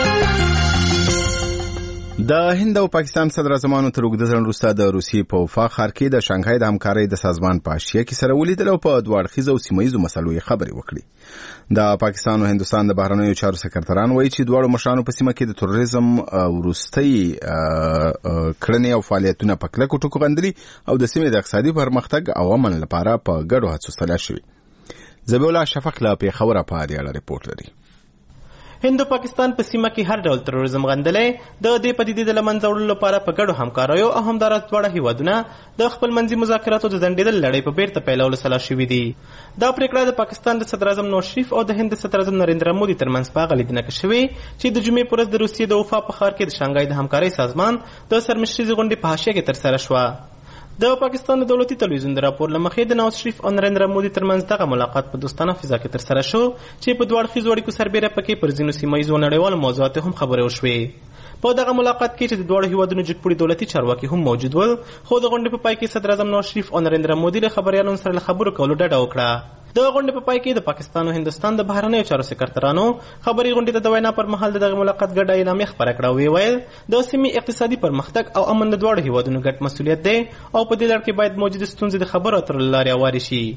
S2: د هند او پاکستان صدر اعظمانو تر اوږده ځنډ وروسته د روسیې په وفا ښار کې د شانګهای د همکارۍ د سازمان په اشیا کې سره ولیدل او په دوه اړخیزو او سیمه ییزو مسلو یې خبرې وکړې. د پاکستان او هندوستان د بهرنیو چارو سکرتران وایي چې دواړو مشرانو په سیمه کې د تروریزم وروستۍ کړنې او فعالیتونه په کلکو ټکو غندلي او د سیمې د اقتصادي پرمختګ او امن لپاره په ګډو هڅو سلا شوي. ذبیح الله شفق له پېښوره په دې اړه ریپورت لري.
S19: هند او پاکستان په سیمه کې هر ډول تروریزم غندلې د دې پدیدې د لمنځه وړلو لپاره په ګډو همکاریو او همداراز دواړه هیوادونه د خپلمنځي مذاکراتو د ځنډېدل لړۍ په بیرته پیلولو سلا شوي دي. دا پریکړه د پاکستان د صدر اعظم نواز شریف او د هند د صدر اعظم نریندرا مودي ترمنځ په هغه لیدنه کې شوې چې د جمعې په ورځ د روسیې د وفا په ښار کې د شانګهای د همکارۍ سازمان د سرمشریزې غونډې په حاشیه کې ترسره شوه. د پاکستان د دولتي تلویزیون د راپور له مخې د نواز شریف او نریندرا مودي ترمنځ دغه ملاقات په دوستانه فضا کې ترسره شو چې په دوه اړخیزو اړیکو سربیره پکې پر ځینو سیمه ییزو نړیوالو موضوعاتو هم خبرې وشوې. په دغه ملاقات کې چې د دواړو هیوادونو جګپوړي دولتي چارواکي هم موجود ول خو د غونډې په پای کې صدر اعظم نواز شریف او نریندرا مودي له خبريالانو سره خبرو کولو ډډه وکړه. د غونډې په پای کې د پاکستان او هندوستان د بهرنیو چارو سکرترانو خبري غونډې ته د وینا پر مهال دغه ملاقات ګډه اعلامیه خبره کړه او ویل د سیمې اقتصادي پرمختګ او امن د دواړو هیوادونو ګډ مسؤلیت دی او په دې لړ کې باید موجوده ستونزې د خبرو اترو له لارې هوارې شي.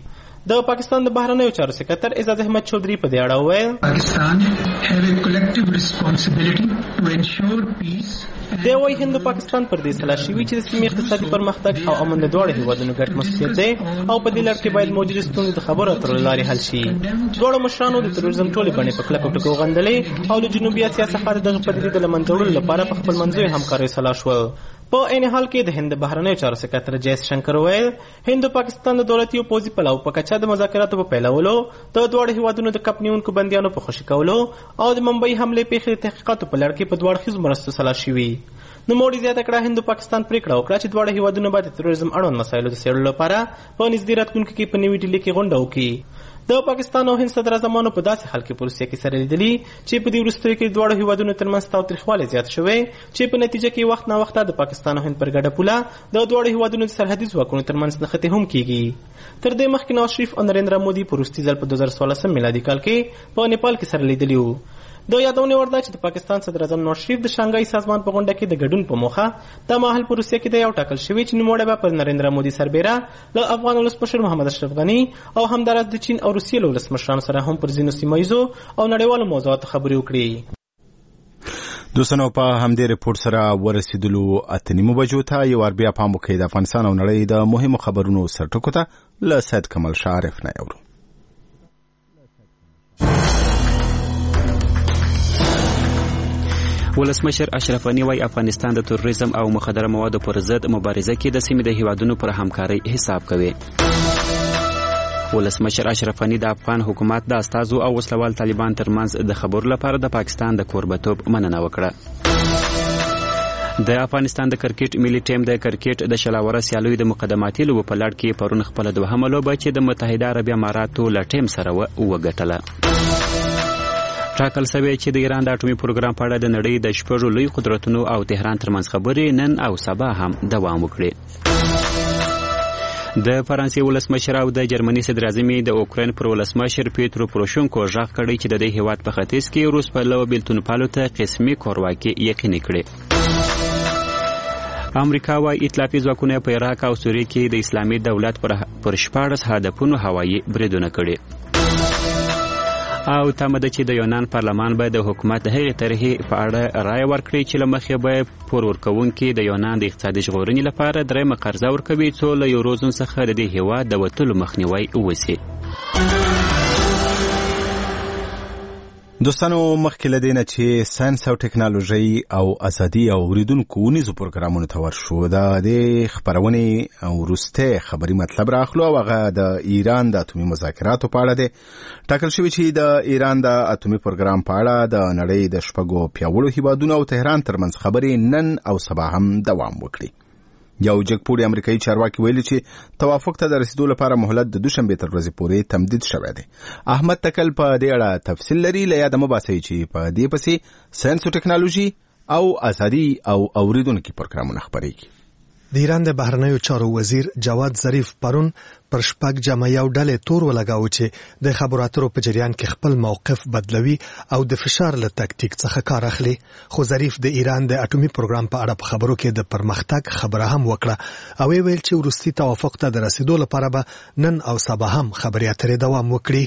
S19: د پاکستان د بهرنیو چارو سکرټر اعزاز احمد چودھری په دې اړه وویل
S4: پاکستان have a collective responsibility to ensure peace.
S19: دی وايي هند پاکستان پر دې سلا شوي چې د سیمې اقتصادي پرمختګ او امن د دواړو هیوادونو ګډ مسؤلیت دی او په دې لړ کې باید موجودې ستونزې د خبرو اترو له لارې حل شي. دواړو مشرانو د تروریزم ټولې بڼې په کلکو ټکو غندلې او د جنوبي اسیا څخه د دغه پدیدې د له منځه وړلو لپاره په خپل منځي همکاریو سلا شول. په عین حال کې د هند بهرنیو چارو سکرټر جیس شنکر ویل هند پاکستان د دولتي او پوځي پلاو په کچه د مذاکراتو په پیلولو د دواړو هیوادونو د کپ نیونکو بندیانو په خوشي کولو او د ممبئی حملې پیښې د تحقیقاتو په لړ کې په دواړو خیزو مرستو سلا شوي. نوموړي زیاته کړه هند پاکستان پریکړه وکړه چې دواړه هیوادونه باید د تروریزم اړوند مسایلو د څېړلو لپاره په نږدې راتلونکي کې په نوي ډیلي کې غونډه وکړي. د پاکستان او هند صدراعظمانو په داسې حال کې په روسیه کې سره لیدلي چې په دې وروستیو کې دواړو هیوادونو ترمنځ تاوتریخوالی زیات شوی چې په نتیجه کې وخت نه وخت د پاکستان او هند پر ګډه پوله د دواړو هیوادونو د سرحدي ځواکونو ترمنځ نښتې هم کیږي. تر دې مخکې نواز شریف او نریندرا مودي په وروستي ځل په دوه زره څوارلسم میلادي کال کې په نیپال کې سره لیدلي وو. د یادونې وړ ده چې د پاکستان صدراعظم نواز شریف د شانګهای سازمان په غونډه کې د ګډون په موخه د ماحول په روسیه کې د یو ټاکل شوی چې نوموړی به پر نریندرا مودي سربیره له افغان ولسمشر محمد اشرف غني او همداراز د چین او روسیې له ولسمشرانو سره هم پر ځینو سیمه ییزو او نړیوالو موضوعاتو خبرې وکړي.
S2: دوستانو په همدې رپورټ سره ورسېدلو اته نیمو بجو ته یو ور بیا پام وکړئ د افغانستان او نړۍ د مهمو خبرونو سرټکو ته له سید کمال شاه عارف نه اورو.
S3: ولسمشر اشرف غني وايي افغانستان د تروریزم او مخدره موادو پر ضد مبارزه کې د سیمې د هیوادونو پر همکارۍ حساب کوي. ولسمشر اشرف غني د افغان حکومت د استازو او وسلوال طالبان ترمنځ د خبرو لپاره د پاکستان د کوربتوب مننه وکړه. د افغانستان د کرکټ ملي ټیم د کرکټ د شلاوره سیالیو د مقدماتي لوبو په لړ کې پرون خپله دوهمه لوبه چې د متحده عربي اماراتو له ټیم سره وګټله. ټاکل شوی چې د ایران د اټومي پروګرام په اړه د نړۍ د شپږو لوی قدرتونو او تهران ترمنځ خبرې نن او سبا هم دوام وکړي. د فرانسې ولسمشر او د جرمني صدراعظم د اوکراین پر ولسمشر پیترو پروشونکو غږ کړی چې د دې هیواد په ختیځ کې روس په لو بیلتونپالو ته قسمي کورواکي یقیني کړي. امریکا وايي ائتلافي ځواکونه په عراق او سوریه کې د اسلامي دولت پر شپاړس هدفونو هوایي بریدونه کړي. او تمه ده چې د یونان پارلمان به د حکومت د هغې طرحې په اړه رایه ورکړي چې له مخې به پور ورکوونکي د یونان د اقتصادي ژغورنې لپاره درېیمه قرضه ورکوي څو له یوروزون څخه د دې هیواد د وتلو مخنیوی وشي.
S2: دوستانو مخکې له دې نه چې ساینس او ټکنالوژي او ازادي او اوریدونکو ونیزو پروګرامونو ته ورشو د دې خبرونې او وروستی خبري مطلب راخلو او هغه د ایران د اټومي مذاکراتو په اړه دی. ټاکل شوي چې د ایران د اټومي پروګرام په اړه د نړۍ د شپږو پیاوړو هیوادونو او تهران ترمنځ خبرې نن او سبا هم دوام وکړي. یو جګپوړي امریکایي چارواکي ویلي چې توافق ته د رسیدو لپاره مهلت د دوشنبې تر ورځې پورې تمدید شوی دی. احمد تکل په دې اړه تفصیل لري. له یاده مه باسئ چې په دې پسې ساینس او ټکنالوژي او ازادي او اوریدونکي پروګرامونه خپرېږي.
S6: د ایران د بهرنیو چارو وزیر جواد ظریف پرون پر شپږ جمع یو ډلې تور ولګاوه چې د خبرو اترو په جریان کې خپل موقف بدلوي او د فشار له تکتیک څخه کار اخلي. خو ظریف د ایران د اټومي پروګرام په اړه په خبرو کې د پرمختګ خبره هم وکړه او ویل چې وروستي توافق ته د رسیدو لپاره به نن او سبا هم خبرې اترې دوام وکړي.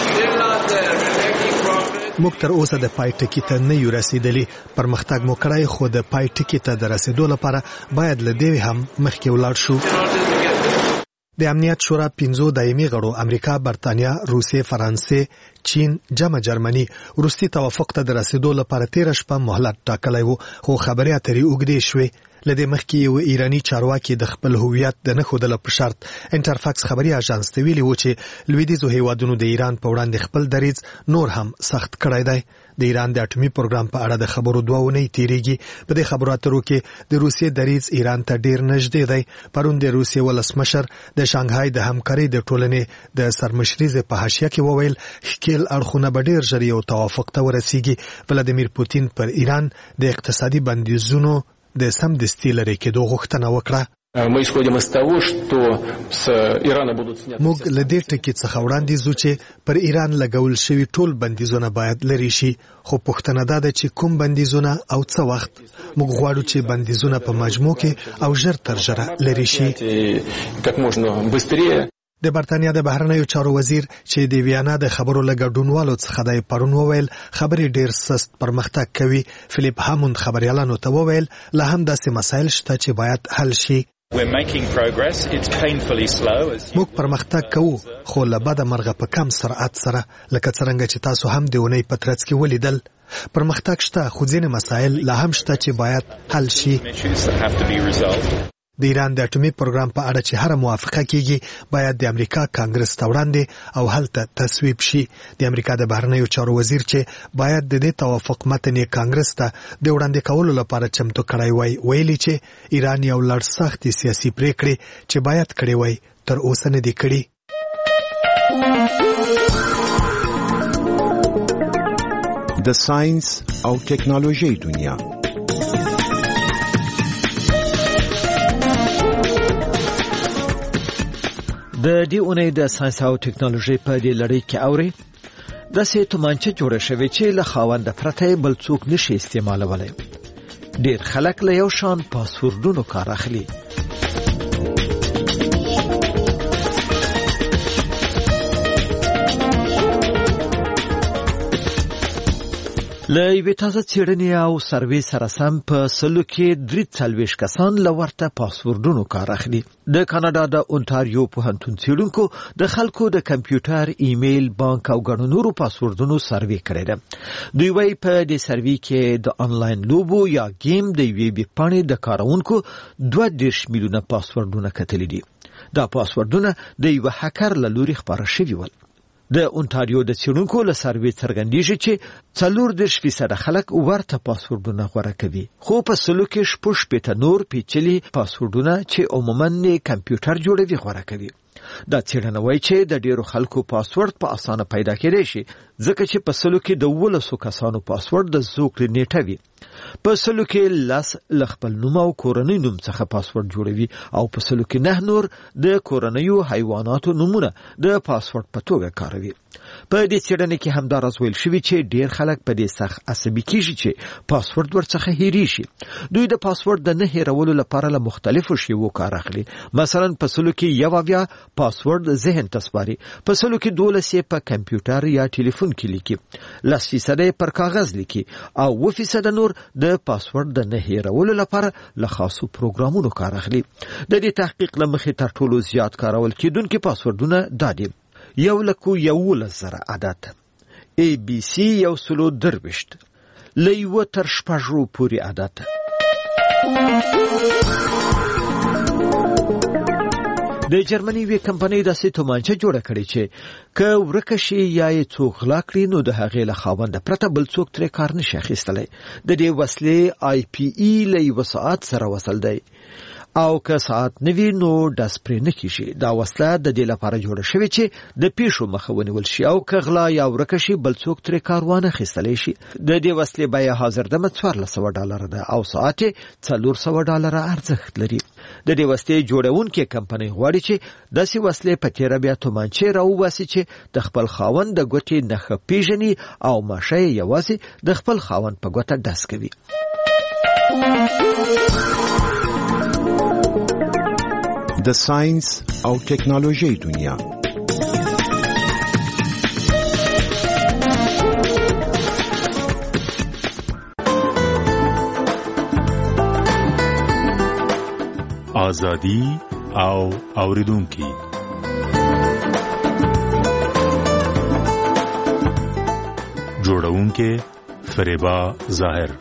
S6: موږ تر اوسه د پای ټکی ته نه یو رسیدلی. پرمختګ مو کړی خو د پای ټکی ته د رسیدو لپاره باید له دې هم مخکې ولاړ شو. د امنیت شورا پنځو دایمي غړو امریکا، برتانیا، روسیې، فرانسې، چین، جمع جرمني وروستي توافق ته د رسیدو لپاره تیر شپه مهلت ټاکلی وو خو خبرې اترې اوږدې شوې. لدې مخکې یو ایرانی چارواکي د خپل هویت د نه ښودلو په شرط انټرفاکس خبري اژانس ته ویلي و چې لویدیځو هیوادونو د ایران په وړاندې خپل دریځ نور هم سخت کړی دی. د ایران د اټومي پروګرام په اړه د خبرو دوه اونۍ تیریږي. په دې خبرو اترو کې د روسیې دریځ ایران ته ډیر نږدې دی. پرون د روسیې ولسمشر د شانګهای د همکارۍ د ټولنې د سرمشرۍ په حاشیه کې وویل ښکیل اړخونه به ډیر ژر یو توافق ته ورسیږي. ولادیمیر پوتین پر ایران د اقتصادي بندیزونو د سمدستي لرې کېدو غوښتنه وکړه. موږ له دې ټکي څخه وړاندې ځو چې پر ایران لګول شوي ټول بندیزونه باید لرې شي. خو پوښتنه دا ده چې کوم بندیزونه او څه وخت. موږ غواړو چې بندیزونه په مجموع کې او ژر تر ژره لرې شي. د برتانیا د بهرنیو چارو وزیر چې د ویانا د خبرو له ګډونوالو څخه د پرون وویل خبرې ډیر سست پرمختګ کوي. فلیپ هاموند خبريالانو ته وویل لا هم داسې مسایل شته چې باید حل شي. موږ پرمختګ کوو خو له بده مرغه په کم سرعت سره لکه څنګه چې تاسو هم د اونۍ په ترڅ کې ولیدل. پرمختګ شته خو ځینې مسایل لا هم شته چې باید حل شي. د ایران د اټومي پروګرام په اړه چې هر موافقه کیږي باید د امریکا کانګرس ته وړاندې او هلته تصویب شي. د امریکا د بهرنیو چارو وزیر چې باید د دې توافق متن کانګرس ته د وړاندې کولو لپاره چمتو کړی وای ویلي چې ایران یو لړ سختې سیاسي پریکړې چې باید کړې وای تر اوسه نه دي کړې.
S13: د ساينس او ټکنالوژي دنیا.
S20: د دې اونۍ د ساينس او ټکنالوژي په دې لړۍ کې اوري د سې تومانچه جوړه شوې چې له خاوند پرته بل څوک نشي استعمالولای. ډیر خلک له یو شان پاسوردونو کار اخلي. له یوې تازه څېړنې او سروې سره سم په سلو کې درې څلوېښت کسان له ورته پاسوردونو کار اخلي. د کاناډا د اونټاریو پوهنتون څېړونکو د خلکو د کمپیوټر، ایمیل، بانک او ګڼو نورو پاسوردونو سروې کړې ده. دوی وايي په دې سروې کې د انلاین لوبو یا گیم د یوې ویبپاڼې د کارونکو دوه دېرش میلیونه پاسوردونه کتلي دي. دا پاسوردونه د یوه هکر له لوري خپاره شوي ول. د اونټاریو د څېړونکو له سروې څرګندېږي چې څلور دېرش فیصده خلک ورته پاسوردونه غوره کوي، خو په سلو کې شپږ شپېته نور پیچلي پاسوردونه چې عموماً کمپیوټر جوړوي غوره کوي. دا څېړنه وایي چې د ډیرو خلکو پاسورد په اسانه پیدا کېدای شي ځکه چې په سلو کې د ولسو کسانو پاسورد د زوکړې نیټه وي. په سلو کې لس له خپل نوم او کورنۍ نوم څخه پاسورد جوړوي او په سلو کې نه نور د کورنیو حیواناتو نومونه د پاسورد په توګه کاروي. په دې څېړنه کې همدا راز ویل شوي چې ډیر خلک په دې سخت عصبي کېږي چې پاسورد ورڅخه هېرې شي. دوی د پاسورد د نه هېرولو لپاره له مختلفو شیوو کار اخلي. مثلا په سلو کې یو اویا پاسورد ذهن ته سپاري، په سلو کې دولس یې په کمپیوټر یا ټلیفون کې لیکي، لس فیصده یې پر کاغذ لیکي او اووه فیصده نور د پاسورد د نه هېرولو لپاره له خاصو پروګرامونو کار اخلي. د دې تحقیق له مخې تر ټولو زیات کارول کېدونکي پاسوردونه دا دي: یو لکو یولس زره عدد، ای بی سی یو سلو درویشت، له یوه تر شپږو پورې عدد. د جرمني یوې کمپنۍ داسې تومانچه جوړه کړې چې که ورکه شي یا یې څوک غلا کړي نو د هغې له خاونده پرته بل څوک ترې کار نشي اخیستلی. د دې وسلې آی پی ای له یوه ساعت سره وصل دی او که ساعت نه وي نو ډز پرې نه کېږي. دا وسله د دې لپاره جوړه شوې چې د پیښو مخه ونیول شي او که غلا یا ورکه شي بل څوک ترې کار وانه اخیستلی شي. د دې وسلې بیه حاضر دمه څوارلس سوه ډالره ده او ساعت یې څلور سوه ډالره ارزښت لري. د دې وسلې جوړونکې کمپنۍ غواړي چې داسې وسلې په تیره بیا تومانچې راوباسي چې د خپل خاوند د ګوتې نښه پیژني او ماشه یې یوازې د خپل خاوند په ګوته ډز کوي.
S13: د ساينس او ټکنالوژي دنیا.
S21: آزادی او اوریدونکي. جوړونکي فریبا ظاهر.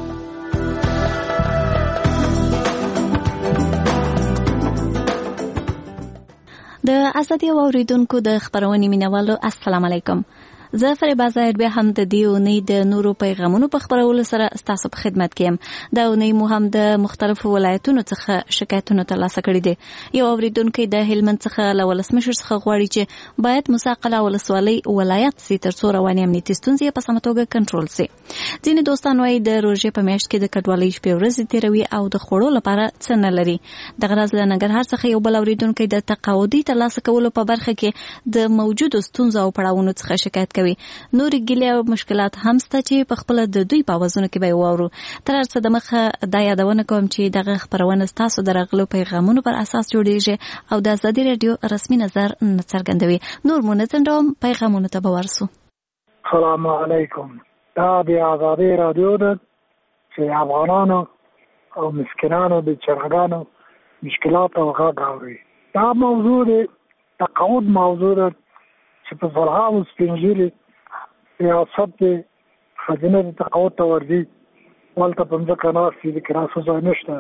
S22: د ازادي او اوریدونکو د خبرونې مینوالو السلام علیکم. زه فریبا ظاهر بیا هم د دې اونۍ د نورو پیغامونو په خبرولو سره ستاسو په خدمت کې یم. دا اونۍ مو هم د مختلفو ولایتونو څخه شکایتونه ترلاسه کړي دي. یو اوریدونکی د هلمند څخه له ولسمشر څخه غواړي چې باید مساقله ولسوالۍ ولایت سي تر څو رواني امنیتي ستونزې په سمه توګه کنټرول سي. ځینې دوستان وایي د روژې په میاشت کې د کډوالۍ شپې ورځې تېروي او د خوړو لپاره څه نه لري. دغه راز له ننګرهار څخه یو بل اوریدونکی د تقاعدي ترلاسه کولو په برخه کې د موجودو ستونزو او پړاوونو څخه شکایت کوي کوي. نور ګیلې او مشکلات هم شته چې په خپل د دوی په اوازونو کې به وورو. تر څه د مخه دا یادونه کوم چې دغه خبرونه ستاسو د راغلو پیغامونو پر اساس جوړیږي او د ازادي رادیو رسمي نظر څرګندوي. نور مونږ پیغامونه ته ورسو.
S1: السلام علیکم. دا د ازادي رادیو د چې افغانانو او مسکینانو د چرګانو مشکلات او غږ اوري. دا موضوع د تقاعد موضوع ده چې په زرهاو سپین ږیري سیاست د خزینه د تقاعد ته ورځي. ولته په ځمکه ناستې د کراسو ځای نشته.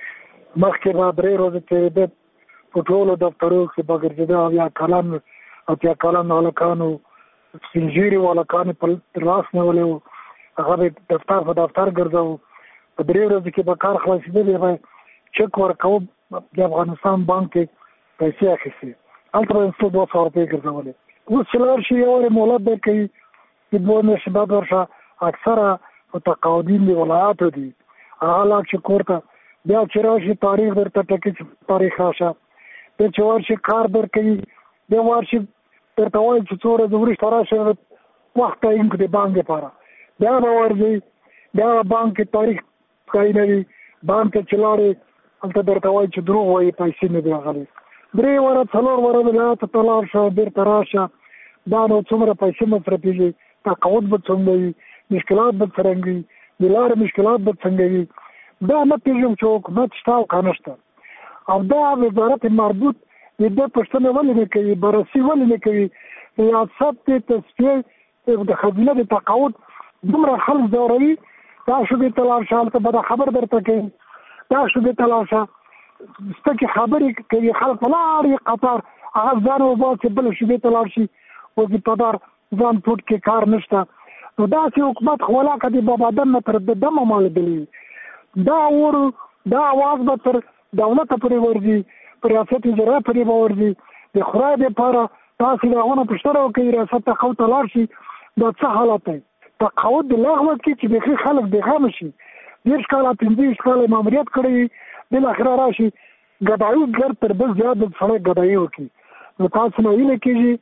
S1: مخکې به درې ورځې تېرېده په ټولو دفترو کې به ګرځېده او یا کلن اتیا کلن هلکانو سپین ږیري هلکانو په لاس نیولی وو. هغه به دفتر په دفتر ګرځوو. په درې ورځې کې به کار خلاصېده به چک ورکوو. د افغانستان بانک کې پیسې اخیستې. هلته به یې دوه سوه روپۍ ګرځولې. اوس چې لاړ شي یو مهلت درکوي چې دوه میاشتې بعد ورشه. اکثره متقاعدین د ولایاتو دي. هغه لاړ شي کور ته. بیا چې راشي تاریخ درته ټکي چې تاریخ راشه. بیا چې ورشي کار درکوي. بیا ورشي درته وایي چې څو ورځې وروسته راشه وخت تعیین کړي د بانک لپاره. بیا به ورځي. بیا به بانک کې تاریخ تعیینوي. بانک ته چې لاړې هلته درته وایي چې دروغ وایي پیسې نه دي راغلي. درې وره څلور وره ولایاتو ته لاړ شه بېرته راشه. دا نو څومره پیسې مصرفېږي. تقاعد به څومره وي. مشکلات به څرنګه وي. د لارې مشکلات به څنګه وي. دا نه پېژنم چې حکومت شته او که نه شته. او دا وزارت مربوط د دې پوښتنه ولې نه کوي. بررسي ولې نه کوي. ریاست د تصفیې د خزینه د تقاعد دومره خلک ځوروي. دا شوبې ته لاړ شه هلته به دا خبر درته کوي. دا شوبې ته لاړ شه ستکې خبرې کوي. خلک ولاړ قطار هغه ځان وباسي بله شوبې ته لاړ شي وظیفهدار ځان پټ کې کار نشته. نو داسې حکومت خو ولاکه د بابادن نه تر د دمه مالېدلي. دا اور دا اواز به تر دولته پورې ورځي. په ریاست اجرا پورې به ورځي. د خدای دپاره تاسې د هغونه پوښتنه وکړئ ریاست تقاعد ته لاړ شي دا څه حالت دی. تقاعد د لغوه کې چې بیخي خلک بېغمه شي. دېرش کاله پنځه ویشت کاله ماموریت کړی وي بالاخره راشي ګدایي ګر تر بل زیات د سړی ګدایي وکړي. نو تاسو نه هیله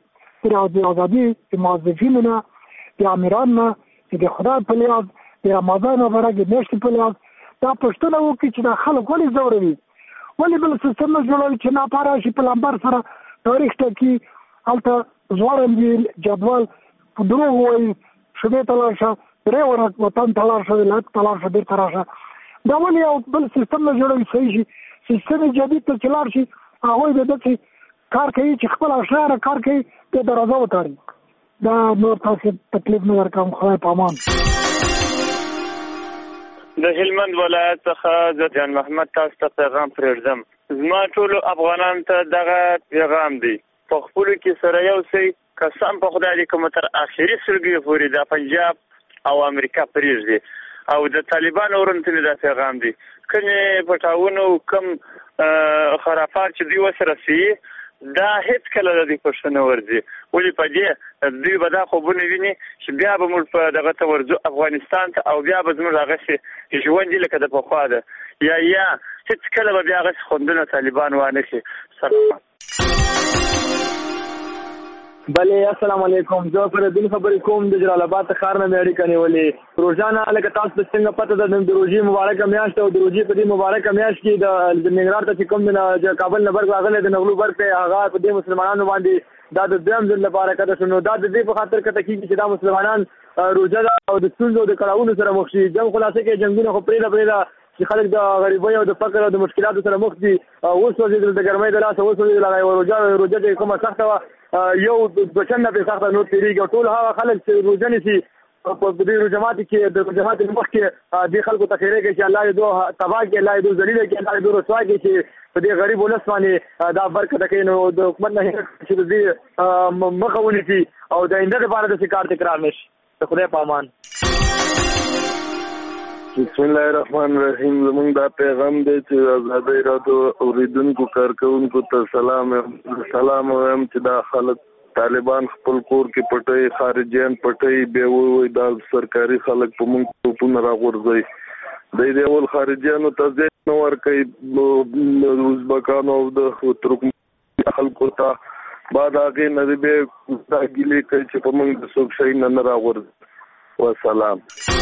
S1: کېږي د ازادي د موظفینو نه د امیرانو نه چې د خدای په لحاظ د رمضان مبارک د میاشتې په لحاظ دا پوښتنه وکړي چې دا خلک ولې ځوروي. ولې بل سیستم نه جوړوي چې ناپاره شي په لمبر سره تاریخ ټکي هلته ځوړم دي جدول په دروغ وایي. شوبې ته لاړ شه درې وره وطن ته لاړ شه ولایت ته لاړ شه بېرته راشه. دا ولې یو بل سیستم نه جوړوي صحیح شي. سیستم جدید ته چې لاړ شي هغوی به داسې کار کوي چې خپل اشراره کار کوي د دروازه وتاړي. دا نور تاسې تکلیف نه ورکوم. خدای په امان.
S5: د هلمند ولایت څخه زه جان محمد تاسو ته پیغام پرېږدم. زما ټولو افغانانو ته دغه پیغام دی. په خپلو کې سره یو شئ. قسم په خدای دی کوم تر اخري سلګي پورې د پنجاب او امریکا پرېږدي او د طالبانو ورنته دا پیغام دی. کنه پټاونو کم خرافات چې دوی وسره سي دا هیڅ کله د دې پښتنه ورځي. ولې په دې دوی به دا خوبونه ویني چې بیا به موږ په دغه ته ورځو افغانستان ته او بیا به زموږ هغه شي ژوند لکه د پخوا ده. یا یا هیڅ کله به بیا هغه خوندونه طالبان وانه شي. سلام.
S23: بله السلام علیکم. زه فردین خبرې کوم د جلال آباد ښار نه مې اړیکه نیولې. روژانه لکه تاسو ته څنګه پته ده د روژې مبارکه میاشت او د روژې په دې مبارکه میاشت کې د ننګرهار ته چې کوم د کابل نه برق راغلی د نغلو برق دی هغه په دې مسلمانانو باندې دا د دویم ځل لپاره کده شو. نو دا د دې په خاطر کته کېږي چې دا مسلمانان روژه ده او د ستونزو د کړاوونو سره مخ شي. جنګ خلاصه کې جنګونه خو پرېږده پرېږده چې خلک د غریبۍ او د فقر او د مشکلاتو سره مخ دي. اوس وځېدل د ګرمۍ د لاسه اوس وځېدل هغه روژه روژه چې کومه سخته وه یو دوچن نه به سخته نور تېرېږي. ټول هغه خلک چې روژه نیسي په دې جماعت کې د جماعت مخ کې دې خلکو ته خیره کې چې الله دې دوه تباہ کې الله دې ذلیل کې الله دې رسوا کې چې په دې غریب ولس باندې دا برکت کوي. نو د حکومت نه چې دې مخه ونیسي او د آینده لپاره د کار تکرار نشي. د خدای په امان.
S24: بسم الله الرحمن الرحیم. زمونږ دا پیغام دی چې ازادي راډیو اوریدونکو کارکونکو ته سلام سلام وایم چې دا خلک طالبان خپل کور کې پټي خارجيان پټي به وي دا سرکاري خلک په موږ توپونه راغورځي. د دې ول خارجيانو ته ځنه ور کوي ازبکانو او د ترکمن خلکو ته بعد هغه نه به دا ګلې کوي چې په موږ د څوک شي نه نه راغورځي. والسلام.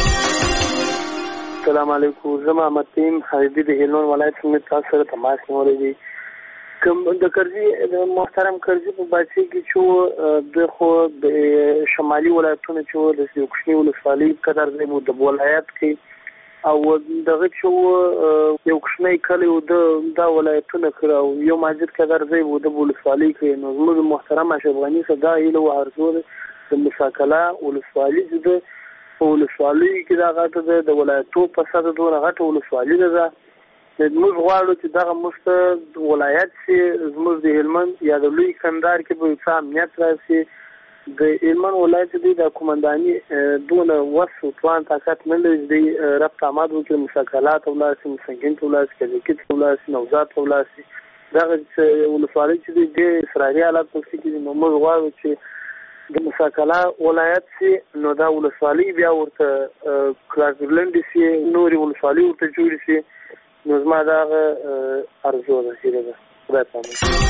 S7: السلام علیکم. زما متیم حبیبي د هلمند ولایت څخه تاسو سره تماس نیولې دي. کوم د کرزي د محترم کرزي په بچي کې چې د خو د شمالي ولایتونو چې د کوچني ولسوالۍ قدر د ولایت کې او دغه چې یو کوچنی کلی و د دا ولایتونه کړه او یو ماجد قدر دی و د ولسوالۍ کې نو زموږ محترم اشرف غني صدا ایله و ارزو د مساکله ولسوالۍ د ولسوالۍ کې دا غاټه د ولایتو په ساده دوه غاټه ولسوالۍ ده. زموږ غواړو چې دغه مست ولایت چې زموږ د هلمند یا د لوی کندهار کې به څه امنیت راشي. د هلمند ولایت د کومنداني دونه وسو توان طاقت نه لري ربط آماد وکړي مساکلات ولاسي مسنګین ولاسي کلیکت ولاسي نوزات ولاسي دغه ولسوالۍ چې د اسرائیلي حالات په کې نو موږ غواړو چې د مساکلا ولایت سي نو دا ولسوالۍ بیا ورته کلاګرلند سي نوري ولسوالۍ ورته جوړ سي. نو زما دا ارزو ده چې دا خدای پامه.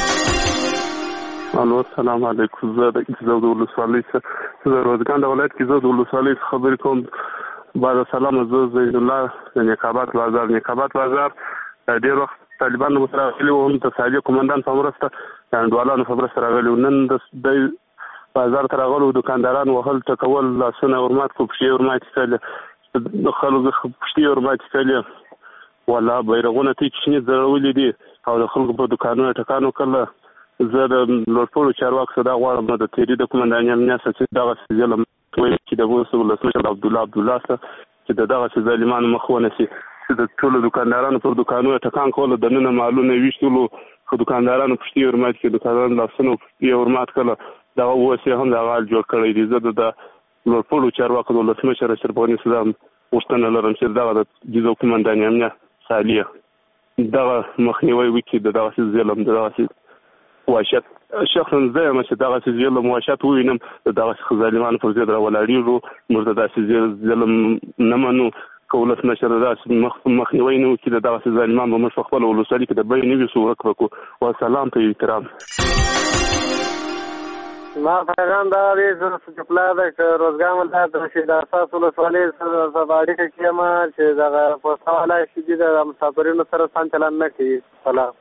S9: الو السلام علیکم. زه د زود ولسوالۍ څخه د روزګان د ولایت کې زود ولسوالۍ خبرې کوم. بعد سلام زه زید الله د نقابات بازار نقابات بازار ډېر وخت طالبان مو سره غلي وو ته ساجي کومندان په مرسته انډوالانو خبره سره غلي نن د بازار تر غلو دکانداران وهل ټکول لاسونه ورمات کو پښې ورمات کړل خلک پښې ورمات کړل ولا بیرغونه تی چې ضروري دي او د خلکو په دکانونو ټکانو کړل. زه د لوړپوړو چارواکو صدا غواړم د تیری د کومنداني امنیت چې دغه ظلم توي چې د وسو ولسمشر عبد الله عبد الله چې دغه ظالمانو مخونه سي چې د ټولو دکاندارانو پر دکانونو ټکان کول د نن مالونه ویشتلو خو دکاندارانو پښتي ورمات کې دکاندارانو لاسونه پښتي ورمات کړل دا وسه هم دا غال جوړ کړی دی. زه د لوړپوړو چارواکو د ولسمشر اشرف غني صدام وشتنه لرم چې دغه د جزو کومنداني امنیت سالیه دغه مخنیوي وکړي د دغه ظلم دغه واشت شخصا زه هم چې دغه ظلم واشت وینم دغه ظالمانو پر ضد راولاړیږو موږ دغه ظلم نه منو کولس نشر داس مخنیوي نه وکړي دغه ظالمان به موږ خپل ولسوالۍ کې د بیان نیو صورت وکړو. والسلام ته احترام.
S7: ما پیغام دا دی چې پلا د روزګان ولایت د رشید اساس ولسوالۍ سره د اړیکه کېما چې دغه پوسټ ولای شي د مسافرینو سره څنګه چلن نه کوي. سلام.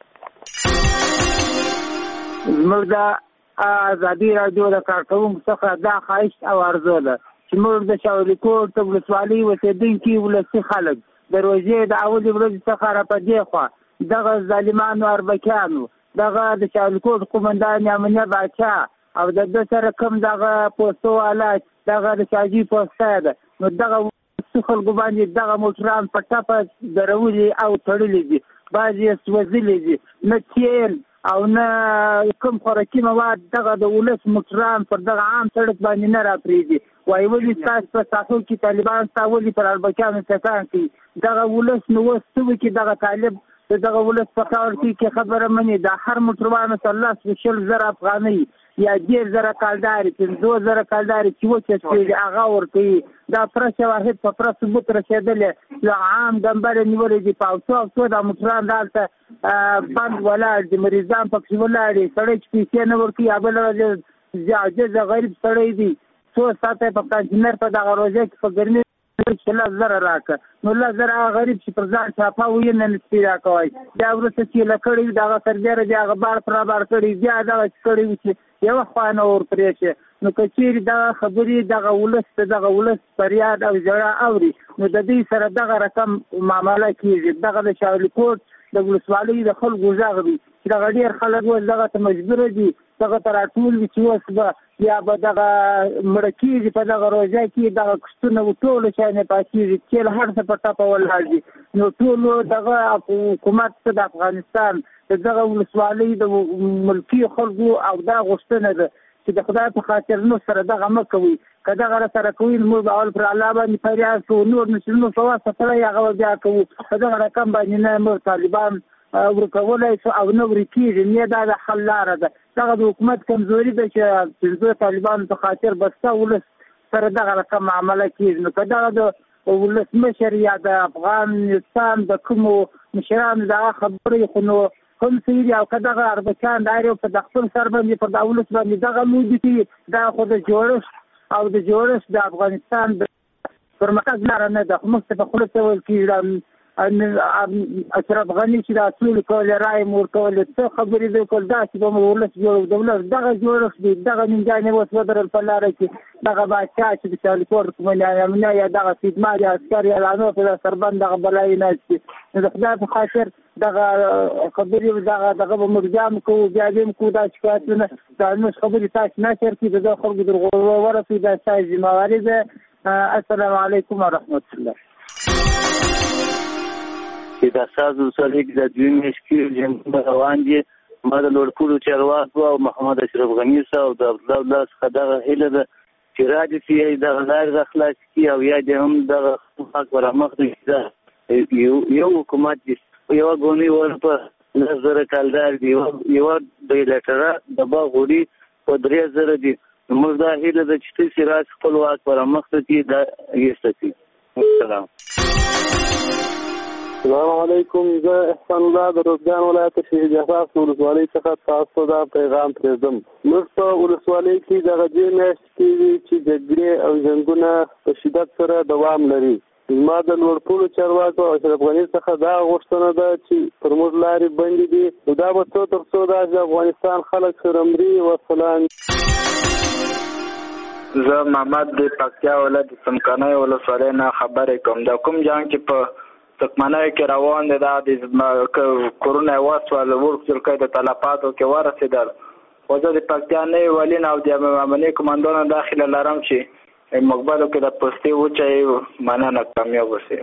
S10: موږ د ازادي رادیو د کارکوونکو څخه دا خواهش او ارزو ده چې موږ د شاولیکوټ ولسوالۍ اوسېدونکي ولسي خلک د روژې د اولې ورځې څخه را په دې خوا دغه ظالمانو اربکیانو دغه د شاولیکوټ قومندان امنیه باچا او د ده سره کوم دغه پوستو والا دغه د شاجي پوسته ده نو دغه خلکو باندې دغه موټران په ټپه درولي او تړلي دي بعضې یې سوځلي دي نه تیل او نه کوم خوراکي مواد دغه د ولس موټران پر دغه عام سړک باندې نه راپرېږدي. وایي ولې ستاسو په ساحو کې طالبان ستا ولې پر اربکیانو ټکان کوي دغه ولس نو اوس څه وکړي دغه طالب د دغه ولس په کار کې خبره مني د هر موټروان سره لس شل زره افغانۍ یا ډېر زره کالداري پنځه زره کالداري چې وچېږي هغه ورکوي. دا پوره شواهد په پوره ثبوت رسېدلې له عام ډمبرې نیولې دي په اوڅو اوڅو دا موټران دلته بند ولاړ دي مریضان پکې ولاړ دي سړی چې پیسې نه ورکوي یا بل عاجزه غریب سړی دی څو ساعته په کنټینر په دغه روژه کې په ګرمۍ چې لس زره راکړه نو لس زره هغه غریب چې پر ځان چاپه وي نه نسپي راکوی بیا وروسته چې له کړي وي د هغه سربیره بیا هغه بار پر بار کړي بیا دغه چې کړي وي چې یوه خوا نه ورپرې شي نو که چیرې دغه خبرې دغه ولس ته دغه ولس فریاد او ژړا اوري نو د دوی سره دغه رقم معامله کېږي. دغه د شاولیکوټ د ولسوالۍ د خلکو غږ دی چې دغه ډېر خلک اوس دغه ته مجبوره دي دغه ته راټول وي چې اوس به یا به دغه مړه کېږي په دغه روژه کې دغه کښتونه ټولو شی نه پاتېږي تېل هر څه په ټپه ولاړ دي نو ټولو دغه حکومت ته د افغانستان د دغه ولسوالۍ د ملکي خلکو او دا غوښتنه ده چې د خدای په خاطر نو سره دغه مه کوئ که دغه را سره کوي نو موږ به اول پر الله باندې فریاد کوو نور نو چې نور په واسطه سره یې هغه بیا کوو په دغه رقم باندې نه موږ طالبان ورکولی شو او نه ورکېږي نه دا د حل لاره ده. دغه د حکومت کمزوري ده چې پنځه طالبانو په خاطر بسته ولس سره دغه رقم معامله کېږي نو که دغه د ولسمشر یا د افغانستان د کومو مشرانو دغه خبرې خو نو کوم څه او که دغه اربکیان دا یو په د خپل سر باندې پر د اولس باندې دغه لودي کې دا خو د جوړښت او د جوړښت د افغانستان پرمختګ لاره نه ده. خو موږ ته په خوله څه ویل کېږي اشرف غني چې دا ټول کولې رای مور کولې څه خبرې دې کول دا چې به مو ولس جوړ دولت دغه جوړښت دی دغه ننګانې اوس ودرل په لاره کې دغه بادشاه چې د چالیکور کومه امنه یا دغه خدمات یا عسکر یا لانو په سربند دغه بلای نه چې د خدای په خاطر دغه خبرې دغه دغه به موږ جام کوو بیا دې کوو دا شکایتونه دا نو خبرې تاسو نه شر کې د خلکو درغو ورسې دا ځای ذمہواری ده. السلام علیکم ورحمت الله.
S8: چې د اساس وسلیک د دوی مشکل جنګ روان دي ما د لوړپوړو چارواکو او محمد اشرف غني صاحب او د عبد الله څخه دغه هیله ده چې راځي چې دغه لارې خلاص کړي او یا د هم دغه حق ورمخ دي یو حکومت دي یو غونی ورته نظر کالدار دی یو د لټره د باغوري په درې زره دي موږ دا هیله ده چې چې راځي خپل واک ورمخ دي دا یستي. السلام
S24: السلام علیکم. زه احسان الله د روزګان ولایت شهید احساس ولسوالۍ څخه تاسو ته پیغام پرېږدم. موږ په ولسوالۍ کې دغه دې میاشتې کې دي چې جګړې او جنګونه په شدت سره دوام لري. زما د لوړپوړو چارواکو او اشرف غني څخه دا غوښتنه ده چې پر موږ لارې بندې دي نو دا به څو تر څو دا د افغانستان خلک سره مري. وسلام.
S11: زه محمد د پکتیا ولایت څمکنیو ولسوالۍ نه خبرې کوم. دا کوم جنګ چې په تکمنای کې روان دي دا د کورونا واسوال ورکړل د تلفاتو کې ورسېدل خو زه د پکتیا نه ولین او د امنیتي کمانډونو داخله لرم چې مقبلو کې د پوسټي وچای مننه کامیاب وسی.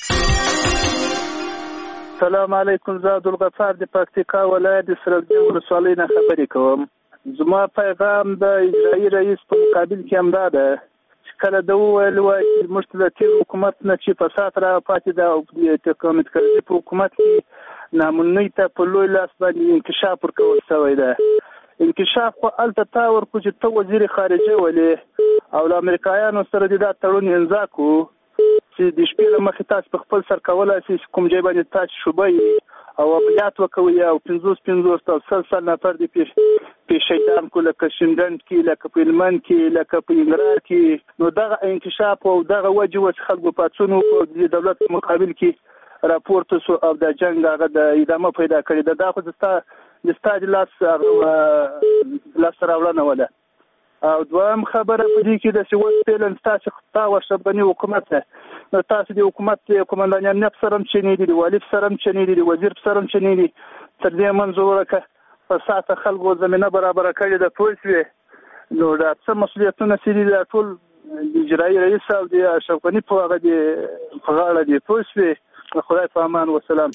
S12: السلام علیکم. زه عبدالغفار د پکتیکا ولایت د سرلجه ولسوالۍ نه خبرې کوم. زما پیغام د اجرایي رئیس په مقابل کې هم دا ده کله د ویل وای چې موږ د تیر حکومت نه چې په ساتره پاتې د تکامل کړي په حکومت کې نامنوي ته په لوی لاس باندې انکشاف ورکول شوی ده. انکشاف خو الته تا ورکو چې ته وزیر خارجه ولې او د امریکایانو سره د دا تړون امضا کو چې د شپې له مخې تاسو په خپل سر کولای شئ کوم ځای باندې تاسو شوبای او عملیات وکوي او پنځوس پنځوس تر سل سل نفر د پیش پیشیدان کو لکه شندند کې لکه په هلمند کې لکه په ننګرهار کې نو دغه انکشاف او دغه وجه وس خلکو پاتونو په دولت مقابل کې راپورته سو او د جنگ هغه د ادامه پیدا کړی د دغه د ستاد لاس لاس راوړنه ولا او دوام خبره په دې کې د سوال پیلن تاسو خطا ورشبني حکومت نو تاسو د حکومت کومندان امنیت سره چني دي والي سره چني دي وزیر سره چني دي تر دې منزوره ک په ساته خلکو زمينه برابر کړي د پولیس نو دا څه مسؤلیتونه سړي د ټول اجرایي رئیس او د اشرفني په هغه دي په غاړه دي پولیس خدای په امان والسلام.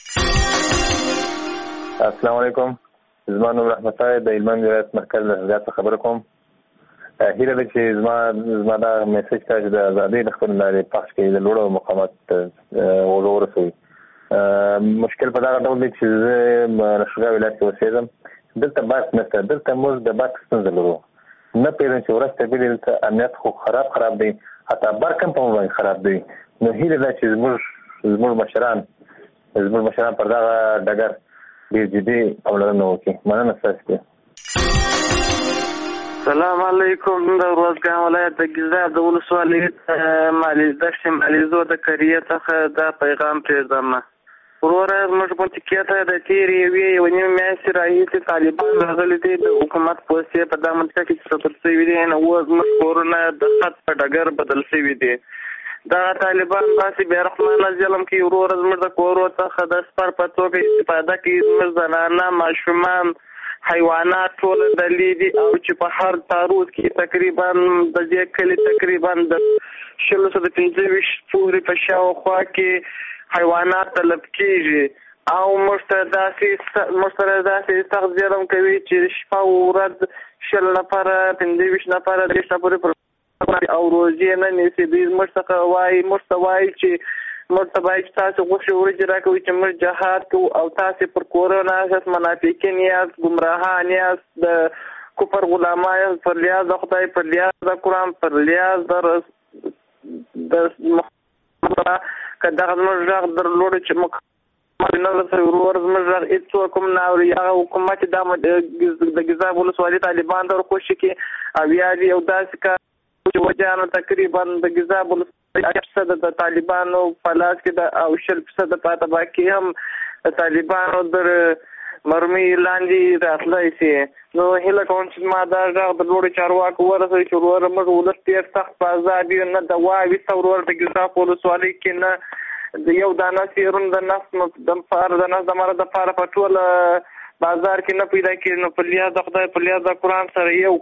S14: السلام علیکم. زما نوم رحمت الله د هلمند ولایت مرکز له خبر کوم. هیله ده چې زما زما دا میسج ته د آزادۍ د خپل لارې پخش کړي د لوړو مقامات ورسوي. مشکل په دا ډول دی چې زه رشوګا ولایت کې اوسېږم. دلته بس نشته. دلته موږ د بس ستونزه لرو. نه پیژنم چې ورسته به دلته امنیت خو خراب خراب دی حتی برکم په موږ خراب دی. نو هیله ده چې زموږ زموږ مشران زموږ مشران پر دا ډګر ډېر جدي پاملرنه وکړي. مننه ستاسو.
S8: السلام علیکم. د روزګان ولایت د ګیزاب د ولسوالۍ مالی دښتې مالیزو د کریه څخه دا پیغام پرېږدم. وروره زموږ په تکیته د تیرې یوې یوې نیمې میاشتې راهیسې طالبان راغلي دي د حکومت پوستې په دغه منطقه کې ساتل شوي دي نو اوس زموږ کورونه د خط په ډګر بدل شوي دي. دغه طالبان داسې بې رحمانه ظلم کوي. وروره زموږ د کورو څخه د سپر په توګه استفاده کوي. زموږ زنانه ماشومان حیوانات ټول دلی دي او چې په هر تاروز کې تقریبا د دې کلی تقریبا د شلو سره پنځه ویشت پورې په شاوخوا کې حیوانات طلب کېږي او موږ ته داسې موږ سره داسې سخت ظلم کوي چې شپه او ورځ شل نفره پنځه ویشت نفره دېرش نفرې پر او روزې نه نیسي. دوی موږ څخه وایي موږ ته وایي چې موږ ته باید تاسو غوښې ورجې راکوي چې موږ جهاد کوو او تاسې پر کورونه یاست منافقین یاست ګمراهان یاست د کفر غلامان یاست پر لیاز د خدای پر لیاز د قرآن پر لیاز د د که دغه زموږ غږ درلوده چې موږ نظر سره ورور زموږ هیڅ کوم نه اوري. هغه حکومت د ګیزاب ولسوالۍ طالبان ته ورکوشي کې او یا یو داسې کار چې وجهانو تقریبا د ګیزاب ولسوالۍ فیصد د طالبانو په لاس کې د او شل فیصد پاته باقي هم د طالبانو در مرمي لاندې راتلی سي. نو هیله کوم چې ما دا غږ د لوړو چارواکو ورسوي چې ورور موږ ولس ډېر سخت په ازادي نه دوا ویسته ورور د ګیزاب ولسوالۍ کې نه د یو دانه سیرون د نفس د فار د نفس د مراد د فار په ټول بازار کې نه پیدا کیږي. نو په لیاز د خدای په لیاز د قرآن سره یو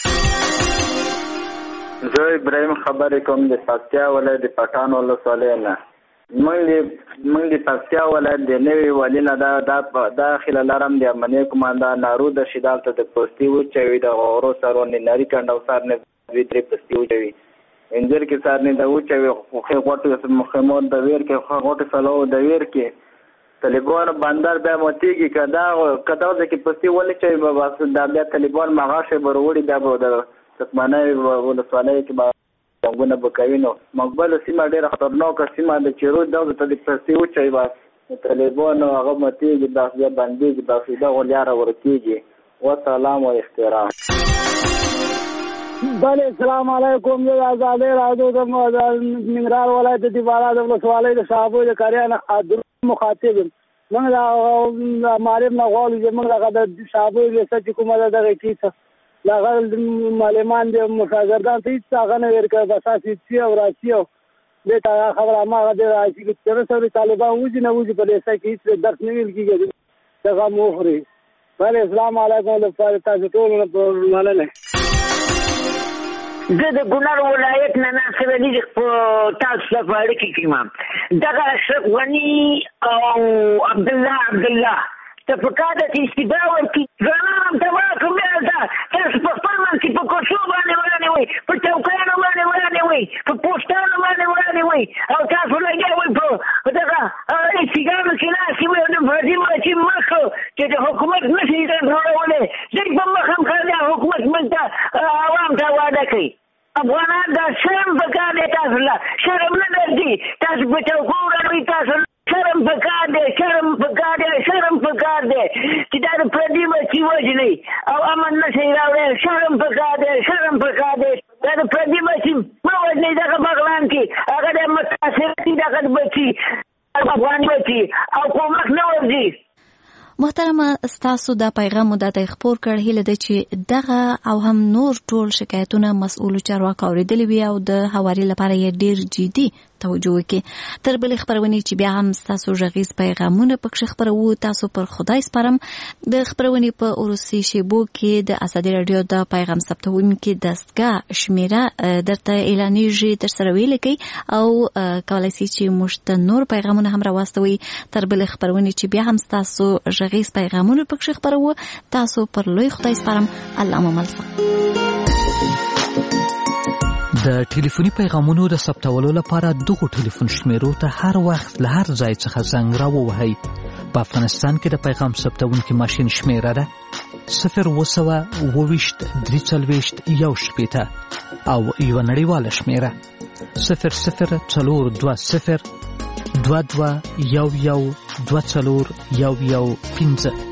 S8: کې
S11: زه ابراهیم خبرې کوم د پکتیا ولایت د پټان ولسوالۍ نه. موږ موږ د پکتیا ولایت د نوې والي نه دا دا خلل لرم د امنیه کوماندا نارو د شیدال ته د پوسټي و چې د غورو سرونه نری کندو سر نه وی تر پوسټي و چې انځر کې سار نه دا و چې خو غوټه مخمود د ویر کې غوټه فلو د ویر کې طالبان بندر به موتیږي کدا کدا د کې پستی ولې چې په واسطه د بیا طالبان مغاشه بروړي د د تکمنای ولسوالۍ کې با څنګه بکوینو مقبل سیمه ډیره خطرناک سیمه د چیرو د د پستی و چې با طالبان هغه موتیږي د بیا باندې د فیدا ولیاره ورتیږي و سلام و احترام.
S23: بله السلام علیکم. زه آزادۍ راډیو د ننګرهار ولایت د دیوالا د ولسوالۍ د صحابو د کاریان مخاطب یم. موږ د معلم نه غواړو چې موږ هغه د صحابو ویسه چې کومه ده دغه کیسه د هغه معلمان د مشاګردان ته هېڅ هغه نه ورکوي بس هسې څي او راسي او دې ته هغه خبره هماغه دی راشي چې تېره سورې طالبان وځي نه وځي په لیسه کې هېڅ درس نه ویل کېږي دغه هم وخوري. بله السلام علیکم د تاسو ټولو نه مننه.
S15: زه د کونړ ولایت نه ناصر علي په تاسو سره په اړیکه کې یم. دغه اشرف غني او عبدالله عبدالله ته په کار ده چې استدعا ورکړي ځوانان هم تباه کړو. ده تاسو په خپل منځ کې په کوڅو باندې وړاندې وئ په چوکیانو باندې وړاندې وئ په پوسټانو باندې وړاندې وئ او تاسو لګیا وئ په دغه استیګانو کې ناستې وئ او د فردي مچې مخ چې د حکومت نشي جوړولی دوی په مخ هم کار دی حکومت موږ ته عوام ته وعده کوي. افغانان دا شرم پکار دی تاسو له شرم نه درځي تاسو په چوکو وړاندې تاسو شرم پکار دی شرم پکار دی شرم پکار دی چې دا د پردي بچي وژنئ او امن نشئ راوړی. شرم پکار دی شرم پکار دی دا د پردي بچي مه وژنئ. دغه بغلان کې هغه د متاثر دي دغه بچي افغاني بچي او کومک نه ورځي.
S22: محترمه ستاسو دا پیغام مو دته خبر کړ. هیله ده چې دغه او هم نور ټول شکایتونه مسؤل چارواکو اوریدلی وي او د هواري لپاره یې ډیر جدي توجه وکړي. تر بلې خبرونې چې بیا هم ستاسو غږیز پیغامونه پکښ خبرو تاسو پر خدای سپارم. د خبرونې په وروستي شیبو کې د ازادي راډیو د پیغام ثبتونکو دستګاه شمیره درته اعلانیږي تر سره ویل کوي او کولای شي چې موږ ته نور پیغامونه هم راوستوي. تر بلې خبرونې چې بیا هم ستاسو غږیز پیغامونه پکښ خبرو تاسو پر لوی خدای سپارم. الله مو ملسه.
S16: د ټلیفوني پیغامونو د ثبتولو لپاره دغه ټلیفون شمیرو ته هر وخت له هر ځای څخه زنګ راووهئ. په افغانستان کې د پیغام ثبتونکي ماشین شمیره ده صفر اوه سوه اوه ویشت درې څلوېښت یو شپېته او یوه نړیواله شمیره صفر صفر څلور دوه صفر دوه دوه یو یو دوه څلور یو یو پنځه.